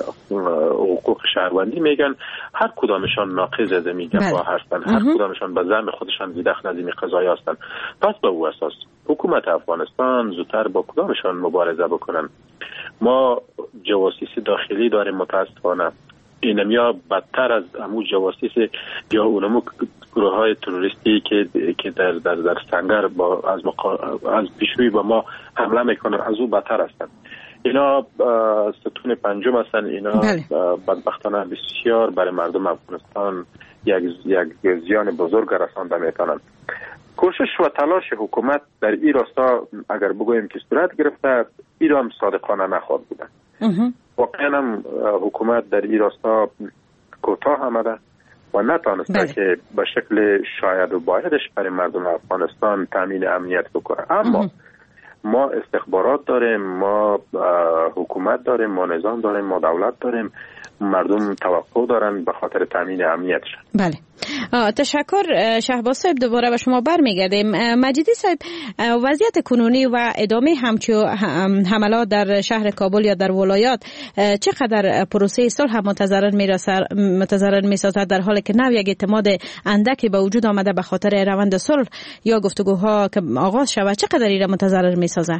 حقوق شهروندی میگن، هر کدامشان ناقض از این گپا هستن، هر کدامشان به زعم خودشان زیدخ نظیم قضایی هستن. پس به او اساس حکومت افغانستان زودتر با کدامشان مبارزه بکنن. ما جواسیس داخلی داریم متاسفانه، اینم یا بدتر از امو جواسیس یا اونمو گروه های تروریستی که که در در در سنگر با از مقا... از پیشروی با ما حمله میکنن، از او بدتر هستند. اینا ستون پنجم هستن. اینا بدبختانه بسیار برای مردم افغانستان یک یک زیان بزرگ رسانده میتونن. کوشش و تلاش حکومت در این راستا اگر بگوییم که صورت گرفته، اینا هم صادقانه نخواد بودن. واقعا هم حکومت در این راستا کوتاه آمده و نتانسته که به شکل شاید و بایدش برای مردم افغانستان تامین امنیت بکنه. اما ما استخبارات داریم، ما حکومت داریم، ما نظام داریم، ما دولت داریم، مردم توقع دارن به خاطر تامین امنیتشان. بله، تشکر. شهباز صاحب دوباره به شما برمیگردیم. مجیدی صاحب، وضعیت کنونی و ادامه همچو حملات در شهر کابل یا در ولایات چقدر پروسه صلح متضرر متضرر میسازد، در حالی که نو یک اعتماد اندکی به وجود آمده به خاطر روند صلح یا گفتگوها که آغاز شود، چقدر این متضرر میسازد؟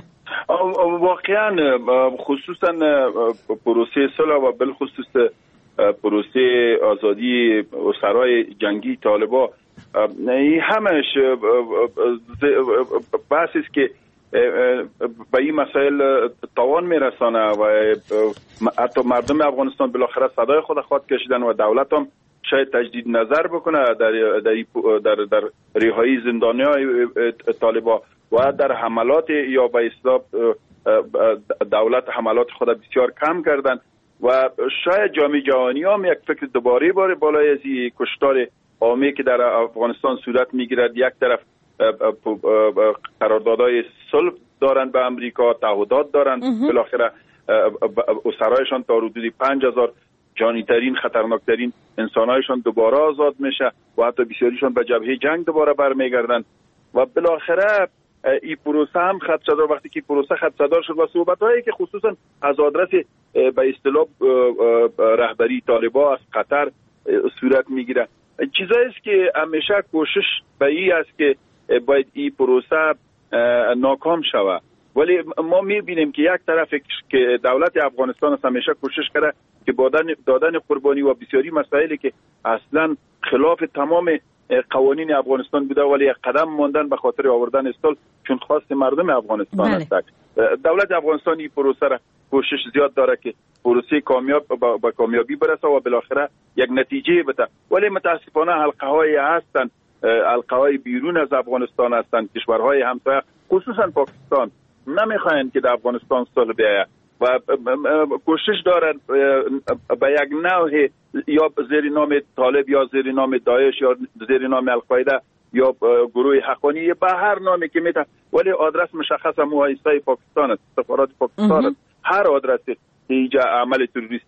واقعا خصوصا پروسه صلح و بالخصوص پروسه آزادی اسرای جنگی طالبا، همش بحثی است که به این مسائل تاوان میرسانه و حتی مردم افغانستان بالاخره صدای خود خواهد کشیدن و دولت هم شاید تجدید نظر بکنه در در در, در رهایی زندانیان طالبا و در حملات یا به اصطلاح دولت حملات خود بسیار کم کردن و شاید جامعه جهانی هم یک فکر دوباره باره بالای از این کشتار عامی که در افغانستان صورت میگیرد. یک طرف قراردادهای صلح دارند با امریکا، تعهدات دارند، بالاخره اسرایشان تا حدود پنج هزار جانی ترین خطرناک ترین انسانایشان دوباره آزاد میشه و حتی بسیاریشان به جبهه جنگ دوباره برمیگردند و بالاخره این پروسه هم خط صدار، وقتی که پروسه خط صدار شد و صحبت‌هایی که خصوصا از آدرس به اصطلاح رهبری طالبان از قطر صورت میگیره، چیزایی است که همیشه کوشش به این است که باید این پروسه ناکام شود. ولی ما میبینیم که یک طرف که دولت افغانستان است همیشه کوشش کرده که با دادن قربانی و بسیاری مسائلی که اصلا خلاف تمام قوانین افغانستان بوده ولی قدم ماندن به خاطر آوردن صلح چون خواست مردم افغانستان است. دولت افغانستان این پروسه را کوشش زیاد داره که پروسه کامیاب با, با کامیابی برسه و بالاخره یک نتیجه بده، ولی متاسفانه حلقه های هستند، حلقه های بیرون از افغانستان هستند، کشورهای همسایه خصوصا پاکستان نمیخواین که در افغانستان صلح بیاید و کوشش دارند به یک نوع یا زیر نام طالب یا زیر نام داعش یا زیر نام القاعده یا گروه حقانی به هر نامی که میتونه، ولی آدرس مشخص مؤسسه پاکستان است، سفارت پاکستان است، هر آدرسی که اینجا عمل تروریستی را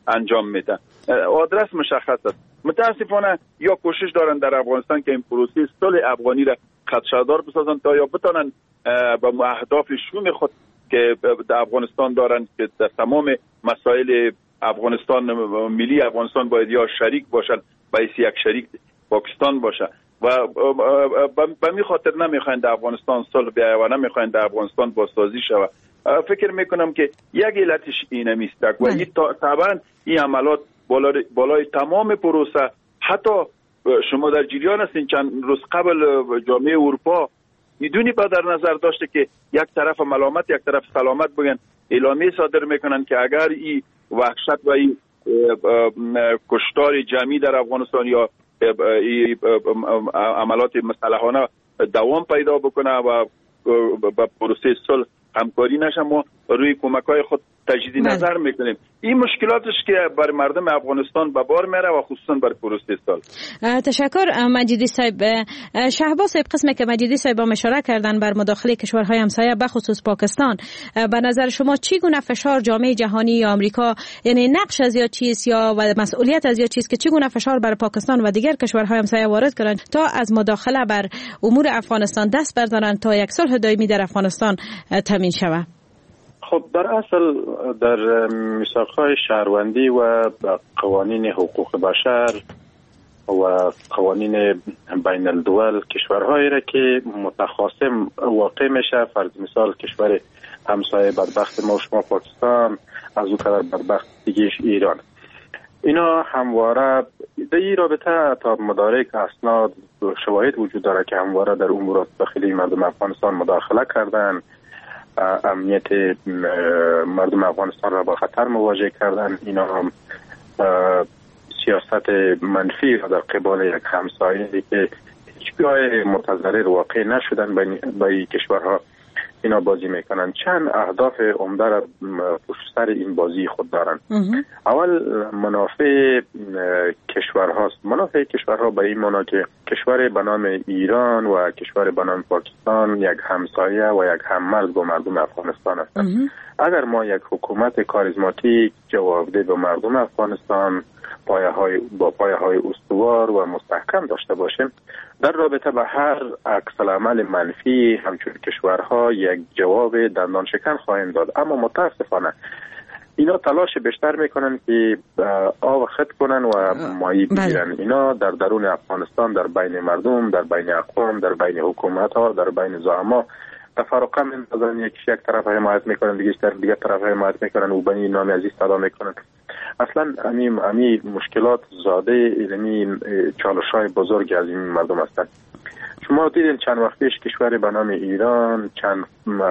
انجام میدن. آدرس مشخص است. متاسفانه یا کوشش دارن در افغانستان که این پروسه صلح افغانی را خدشه‌دار بسازن تا یا بتونن به اهداف شوم خود که در افغانستان دارن که در تمام مسائل افغانستان ملی افغانستان باید یا شریک باشن باید یک شریک پاکستان باشه و به می خاطر نمیخواین در افغانستان صلح بیاید و نمیخواین در افغانستان بازسازی شود. فکر میکنم که یک علتش اینه میستک و این طبعا این عملات بالای, بالای تمام پروسه. حتی شما در جریان هستین چند روز قبل جامعه اروپا میدونی با در نظر داشته که یک طرف ملامت یک طرف سلامت بگن اعلامیه صادر میکنن که اگر این وحشت و این کشتار جمعی در افغانستان یا عملات مسلحانه دوام پیدا بکنه و با پروسه صلح همکاری نشه، ما روی کمک‌های خود تجدید نظر میکنیم. این مشکلاتش که بر مردم افغانستان به بار میره و خصوصا بر پروسه صلح. تشکر مجیدی صاحب. شهباز صاحب، قسمی که مجیدی صاحب اشاره کردن بر مداخله کشورهای همسایه به خصوص پاکستان، به نظر شما چی گونه فشار جامعه جهانی یا آمریکا، یعنی نقش از یا چیز یا و مسئولیت از یا چیز که چی گونه فشار بر پاکستان و دیگر کشورهای همسایه وارد کنند تا از مداخله بر امور افغانستان دست بردارند تا یک صلح دائمی در افغانستان تامین شود؟ خب در اصل در میثاق‌های شهروندی و قوانین حقوق بشر و قوانین بین الدول کشورهایی را که متخاصم واقع میشه، فرض مثال کشور همسایه بدبخت ما و شما پاکستان، از او کدر بدبخت دیگهش ایران، اینا همواره در این رابطه تا مدارک اسناد شواهد وجود داره که همواره در امورات داخلی مردم افغانستان مداخله کردن، امنیت مردم افغانستان را با خطر مواجه کردن. اینا هم سیاست منفی را در قبال یک همسایه که هیچگاه متضرر واقع نشدن با این کشورها اینا بازی میکنن. چند اهداف عمده را پشت سر این بازی خود دارن. اول منافع کشورهاست. منافع کشورها به این معنا که کشور به نام ایران و کشور به نام پاکستان یک همسایه و یک هممرز با مردم افغانستان هستند. اگر ما یک حکومت کاریزماتیک جوابده به مردم افغانستان پایه های با پایه های استوار و مستحکم داشته باشیم، در رابطه به هر عکس العمل منفی همچون کشورها یک جواب دندان شکن خواهیم داد. اما متاسفانه اینا تلاش بیشتر میکنن که آب خط کنن و مایی بگیرن. اینا در درون افغانستان در بین مردم، در بین اقوام، در بین حکومت ها، در بین زعما تفرقه میندازن. یک یک طرف حمایت میکنن، دیگه در دیگه طرف حمایت میکنن و بنی نام عزیز صدا میکنن. اصلا همین همین مشکلات زاده علمی چالش‌های بزرگ از این مردم هستند. شما دیدین چند وقت پیش کشور به نام ایران چند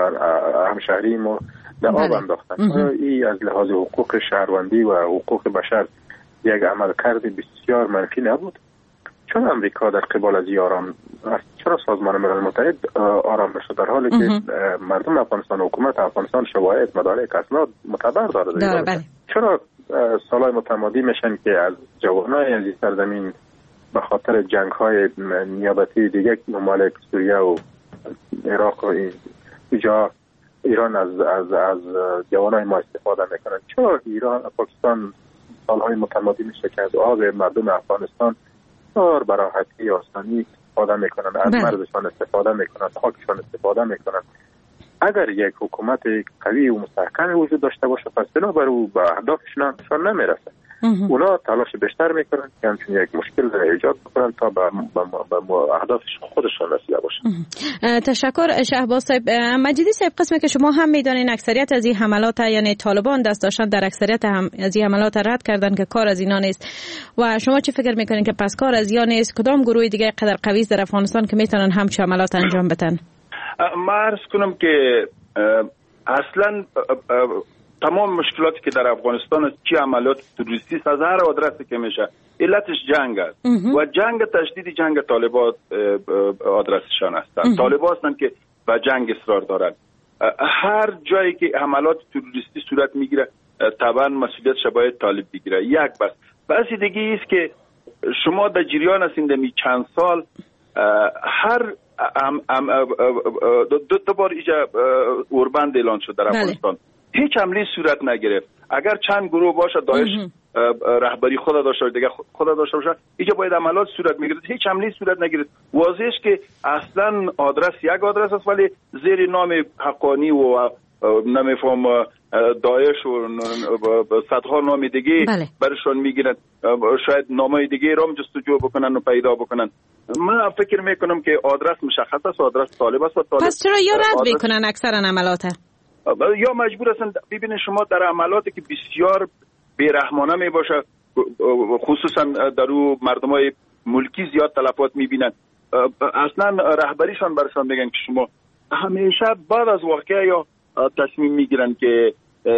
همشهری ما در آب انداختن. این از لحاظ حقوق شهروندی و حقوق بشر یک عملکرد بسیار منفی نبود؟ چون امریکا در قبال از آرام است؟ چرا سازمان ملل متحد آرام نشد در حالی که مردم افغانستان و حکومت افغانستان شواهد مدارک اسناد معتبر داره؟ داره بله. چرا سالهای متمادی میشن که از جوانای از این سرزمین به خاطر جنگ های نیابتی دیگه ممالک سوریه و عراق و اینجا ایران از از از جوانای ما استفاده میکنن؟ چرا ایران پاکستان سالهای متمادی میشه که از آب مردم افغانستان بسیار براحتی آسانی استفاده میکنن، از مرزشان استفاده میکنن، خاکشان استفاده میکنن؟ اگر یک حکومت قوی و مستحکم وجود داشته باشه پس بنابر او به اهدافشان نمیرسه. اونا تلاش بیشتر میکنن که همچون یک مشکل را ایجاد کنن تا به اهدافش خودشان رسیده باشن. تشکر شهباز صاحب. مجیدی صاحب، قسمی که شما هم میدانین اکثریت از این حملات یعنی طالبان دست داشتن در اکثریت هم از این حملات رد کردن که کار از اینا نیست و شما چی فکر میکنین که پس کار از اینا نیست؟ کدام گروه دیگه قدر قوی در افغانستان که میتونن همچین حملات انجام بدن؟ ما عرض کنم که اصلا تمام مشکلاتی که در افغانستان است، چی عملیات تروریستی از هر آدرسی که میشه، علتش جنگ است و جنگ تشدید جنگ طالبان آدرسشان هستند. طالبان هستند که به جنگ اصرار دارند. هر جایی که حملات تروریستی صورت میگیره طبعا مسئولیتش باید طالب بگیره. یک بس بس دیگه است که شما در جریان هستین دمی چند سال هر ام ام دو, دو بار ایجا اوربند اعلان شد در افغانستان، هیچ حمله صورت نگرفت. اگر چند گروه باشه داعش رهبری خود داشته باشه، دیگه خود داشته باشه، اینجا باید عملات صورت میگیره. هیچ عملی صورت نگیره. واضحه که اصلا آدرس یک آدرس است، ولی زیر نام حقانی و نمیفهم داعش و صدها نام دیگه بله. برشان میگیرن، شاید نامای دیگه را جستجو بکنن و پیدا بکنن. من فکر میکنم که آدرس مشخص است، آدرس طالب است. طالب پس چرا یا رد میکنن اکثرا عملات؟ یا مجبور هستن. ببینید شما در عملاتی که بسیار بیرحمانه می باشه، خصوصا در او مردمای ملکی زیاد تلفات میبینن، اصلا رهبریشان برشان میگن که شما همیشه بعد از واقعه یا تصمیم میگیرن که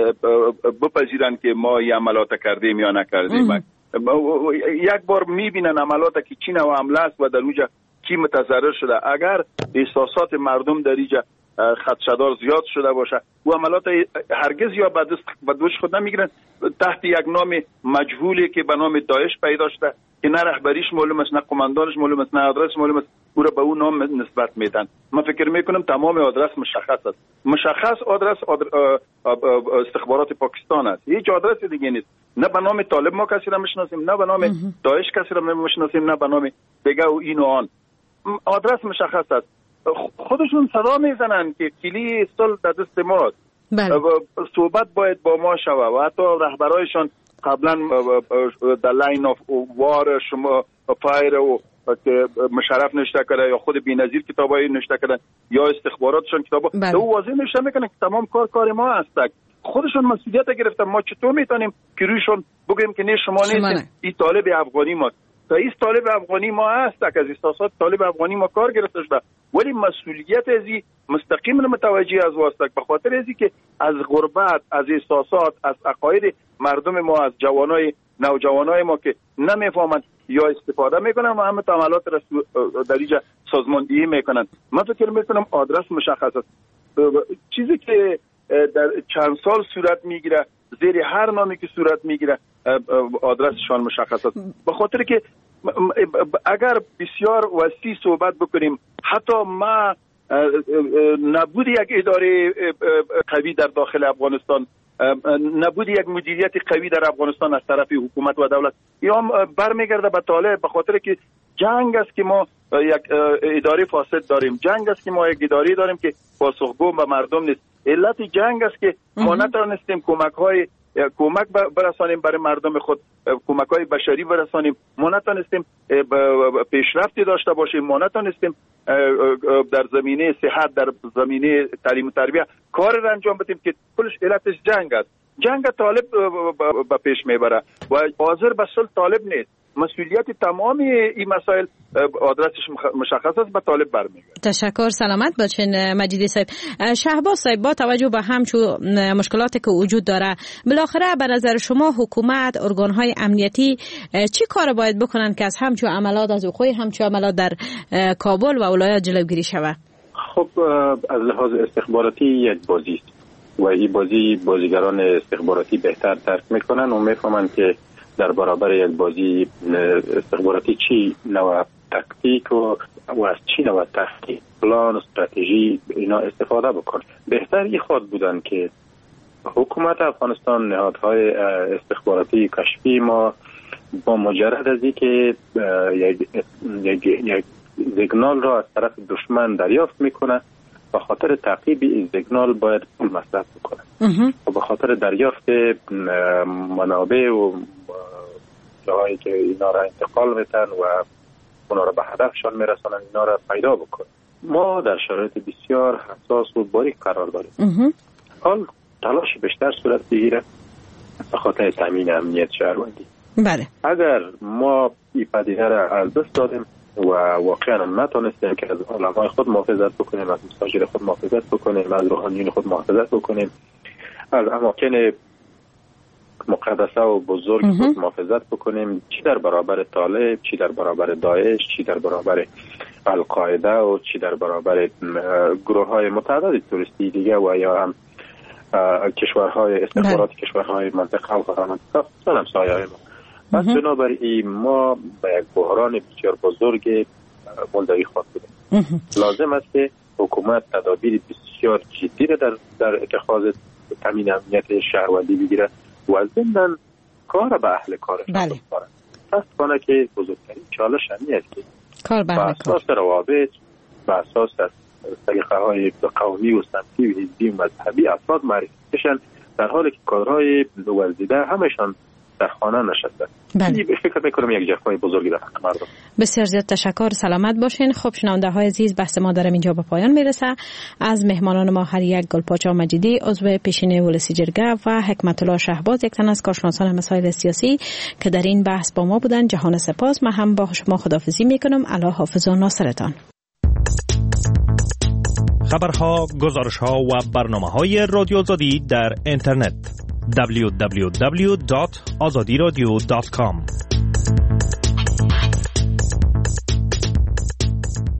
بپذیرن که ما این عملات کردیم یا نکردیم. یک بار میبینن عملات که چی نوع عمله است و در اونجا کی متضرر شده. اگر احساسات مردم در اینجا خدشه‌دار زیاد شده باشه، و عملات هرگز یا به دوش خود نمیگیرن تحت یک نام مجهولی که به نام داعش پیدا شده که نه رهبریش معلوم است، نه قماندانش معلوم است، نه آدرس معلوم است، او را به اون نام نسبت میدن. من فکر میکنم تمام آدرس مشخص است. مشخص آدرس آدر... استخبارات پاکستان است، هیچ آدرس دیگه نیست. نه به نام طالب ما کسی را میشناسیم، نه به نام داعش کسی را میشناسیم، نه به نام دیگه و این و آن. آدرس مشخص است. خودشون صدا میزنن که کلی صلح در دست ماست. بله. صحبت باید با ما شوه و حتی رهبرایشان قبلا در لاین آف وار شما فایر و که مشرف نشته کرده یا خود بی‌نظیر کتابای نشته کردن یا استخباراتشان کتابا بله. دو واضح نشته میکنن که تمام کار کار ما هست. خودشون مسئولیت گرفتن. ما چطور میتونیم که رویشون بگیم که نه شما نیستید، این طالب افغانی ماست. تا این طالب افغانی ما هست، از احساسات طالب افغانی ما کار گرفته شده، ولی مسئولیت ازی مستقیم متوجه از واسطه به خاطر ازی که از غربت، از احساسات، از عقاید مردم ما، از جوانای نوجوانای ما که نمیفهمند یا استفاده میکنن و همه عملات را در اینجا سازماندهی میکنن. من فکر میکنم آدرس مشخص است. چیزی که در چند سال صورت میگیره، زیر هر نامی که صورت میگیره آدرسشان مشخص است. به خاطر که اگر بسیار وسیع صحبت بکنیم، حتی ما نبود یک اداره قوی در داخل افغانستان، نبود یک مدیریت قوی در افغانستان از طرف حکومت و دولت، یا برمیگرده به طالب. به خاطر که جنگ است که ما یک اداره فاسد داریم، جنگ است که ما یک اداره داریم که پاسخگو به مردم نیست. علت جنگ است که ما نتوانستیم کمک های کمک برسانیم برای مردم خود، کمک های بشری برسانیم، ما نتوانستیم پیشرفتی داشته باشیم، ما نتوانستیم در زمینه صحت، در زمینه تعلیم و تربیت کار را انجام بدیم که کلش علتش جنگ است. جنگ طالب به پیش میبره و حاضر به صلح طالب نیست. مسئولیت تمام این مسائل آدرسش مشخص است، به طالب برمیگرده. تشکر، سلامت باشین مجیدی صاحب. شهباز صاحب، با توجه به همچو مشکلاتی که وجود داره، بالاخره به نظر شما حکومت، ارگان‌های امنیتی چی کار باید بکنن که از همچو عملات، از وقوع همچو عملات در کابل و ولایات جلوگیری شود؟ خب از لحاظ استخباراتی یک بازی است و این بازی بازیگران استخباراتی بهتر درک میکنن و میفهمن که در برابر یک بازی استخباراتی چی نوع تکتیک و از چی نوع تحقیق، پلان، استراتژی اینا استفاده بکن. بهتر این خود بودن که حکومت افغانستان، نهادهای استخباراتی کشفی ما با مجرد از این که یک یک یک سیگنال را از طرف دشمن دریافت میکنه، به خاطر تعقیب این سیگنال باید پول مصرف بکنه و به خاطر دریافت منابع و جاهایی که اینا را انتقال میتن و اونا را به هدفشان میرسانن، اینا را پیدا بکنه. ما در شرایط بسیار حساس و باریک قرار داریم. حال تلاش بیشتر صورت بگیره به خاطر تامین امنیت شهروندی. بله. اگر ما این پدیده را از دست دادیم و واقعا نتونستیم که از علمای خود محافظت بکنیم، از مساجد خود محافظت بکنیم، از روحانیون خود محافظت بکنیم، از اماکن مقدسه و بزرگ خود محافظت بکنیم، چی در برابر طالب، چی در برابر داعش، چی در برابر القاعده و چی در برابر گروه های متعدد توریستی دیگه و یا هم کشورهای استخبارات کشورهای منطقه و منطقه سنم سایه ما. پس بنابراین ما به یک بحران بسیار بزرگ ملدوی خواهد بودیم. لازم است که حکومت تدابیر بسیار جدی را در, در اتخاذ تامین امنیت شهروندی بگیره و ضمن کار به اهل کارش بله. بسپارند. متاسفانه که بزرگترین چالش همین است که کار به اساس روابط، به اساس سلیقه های قومی و سمتی و حزبی و مذهبی افراد معرفی میشن، در حالی که کارهای ورزیده همشان در خانه نشسته. بله. فکر میکنم یک جفای بزرگی در حق مردم. بسیار زیاد تشکر، سلامت باشین. خب شنونده های عزیز، بحث ما در اینجا به پایان میرسه. از مهمانان ما هر یک گلپاچا مجیدی عضو پیشینه ولسی جرگه و حکمت الله شهباز، یک تن از کارشناسان مسائل سیاسی که در این بحث با ما بودن، جهان سپاس. من هم با شما خداحافظی میکنم. الله حافظ و ناصرتان. خبرها، گزارشها و برنامه‌های رادیو آزادی در اینترنت دبلیو دبلیو دبلیو دات آزادی رادیو دات کام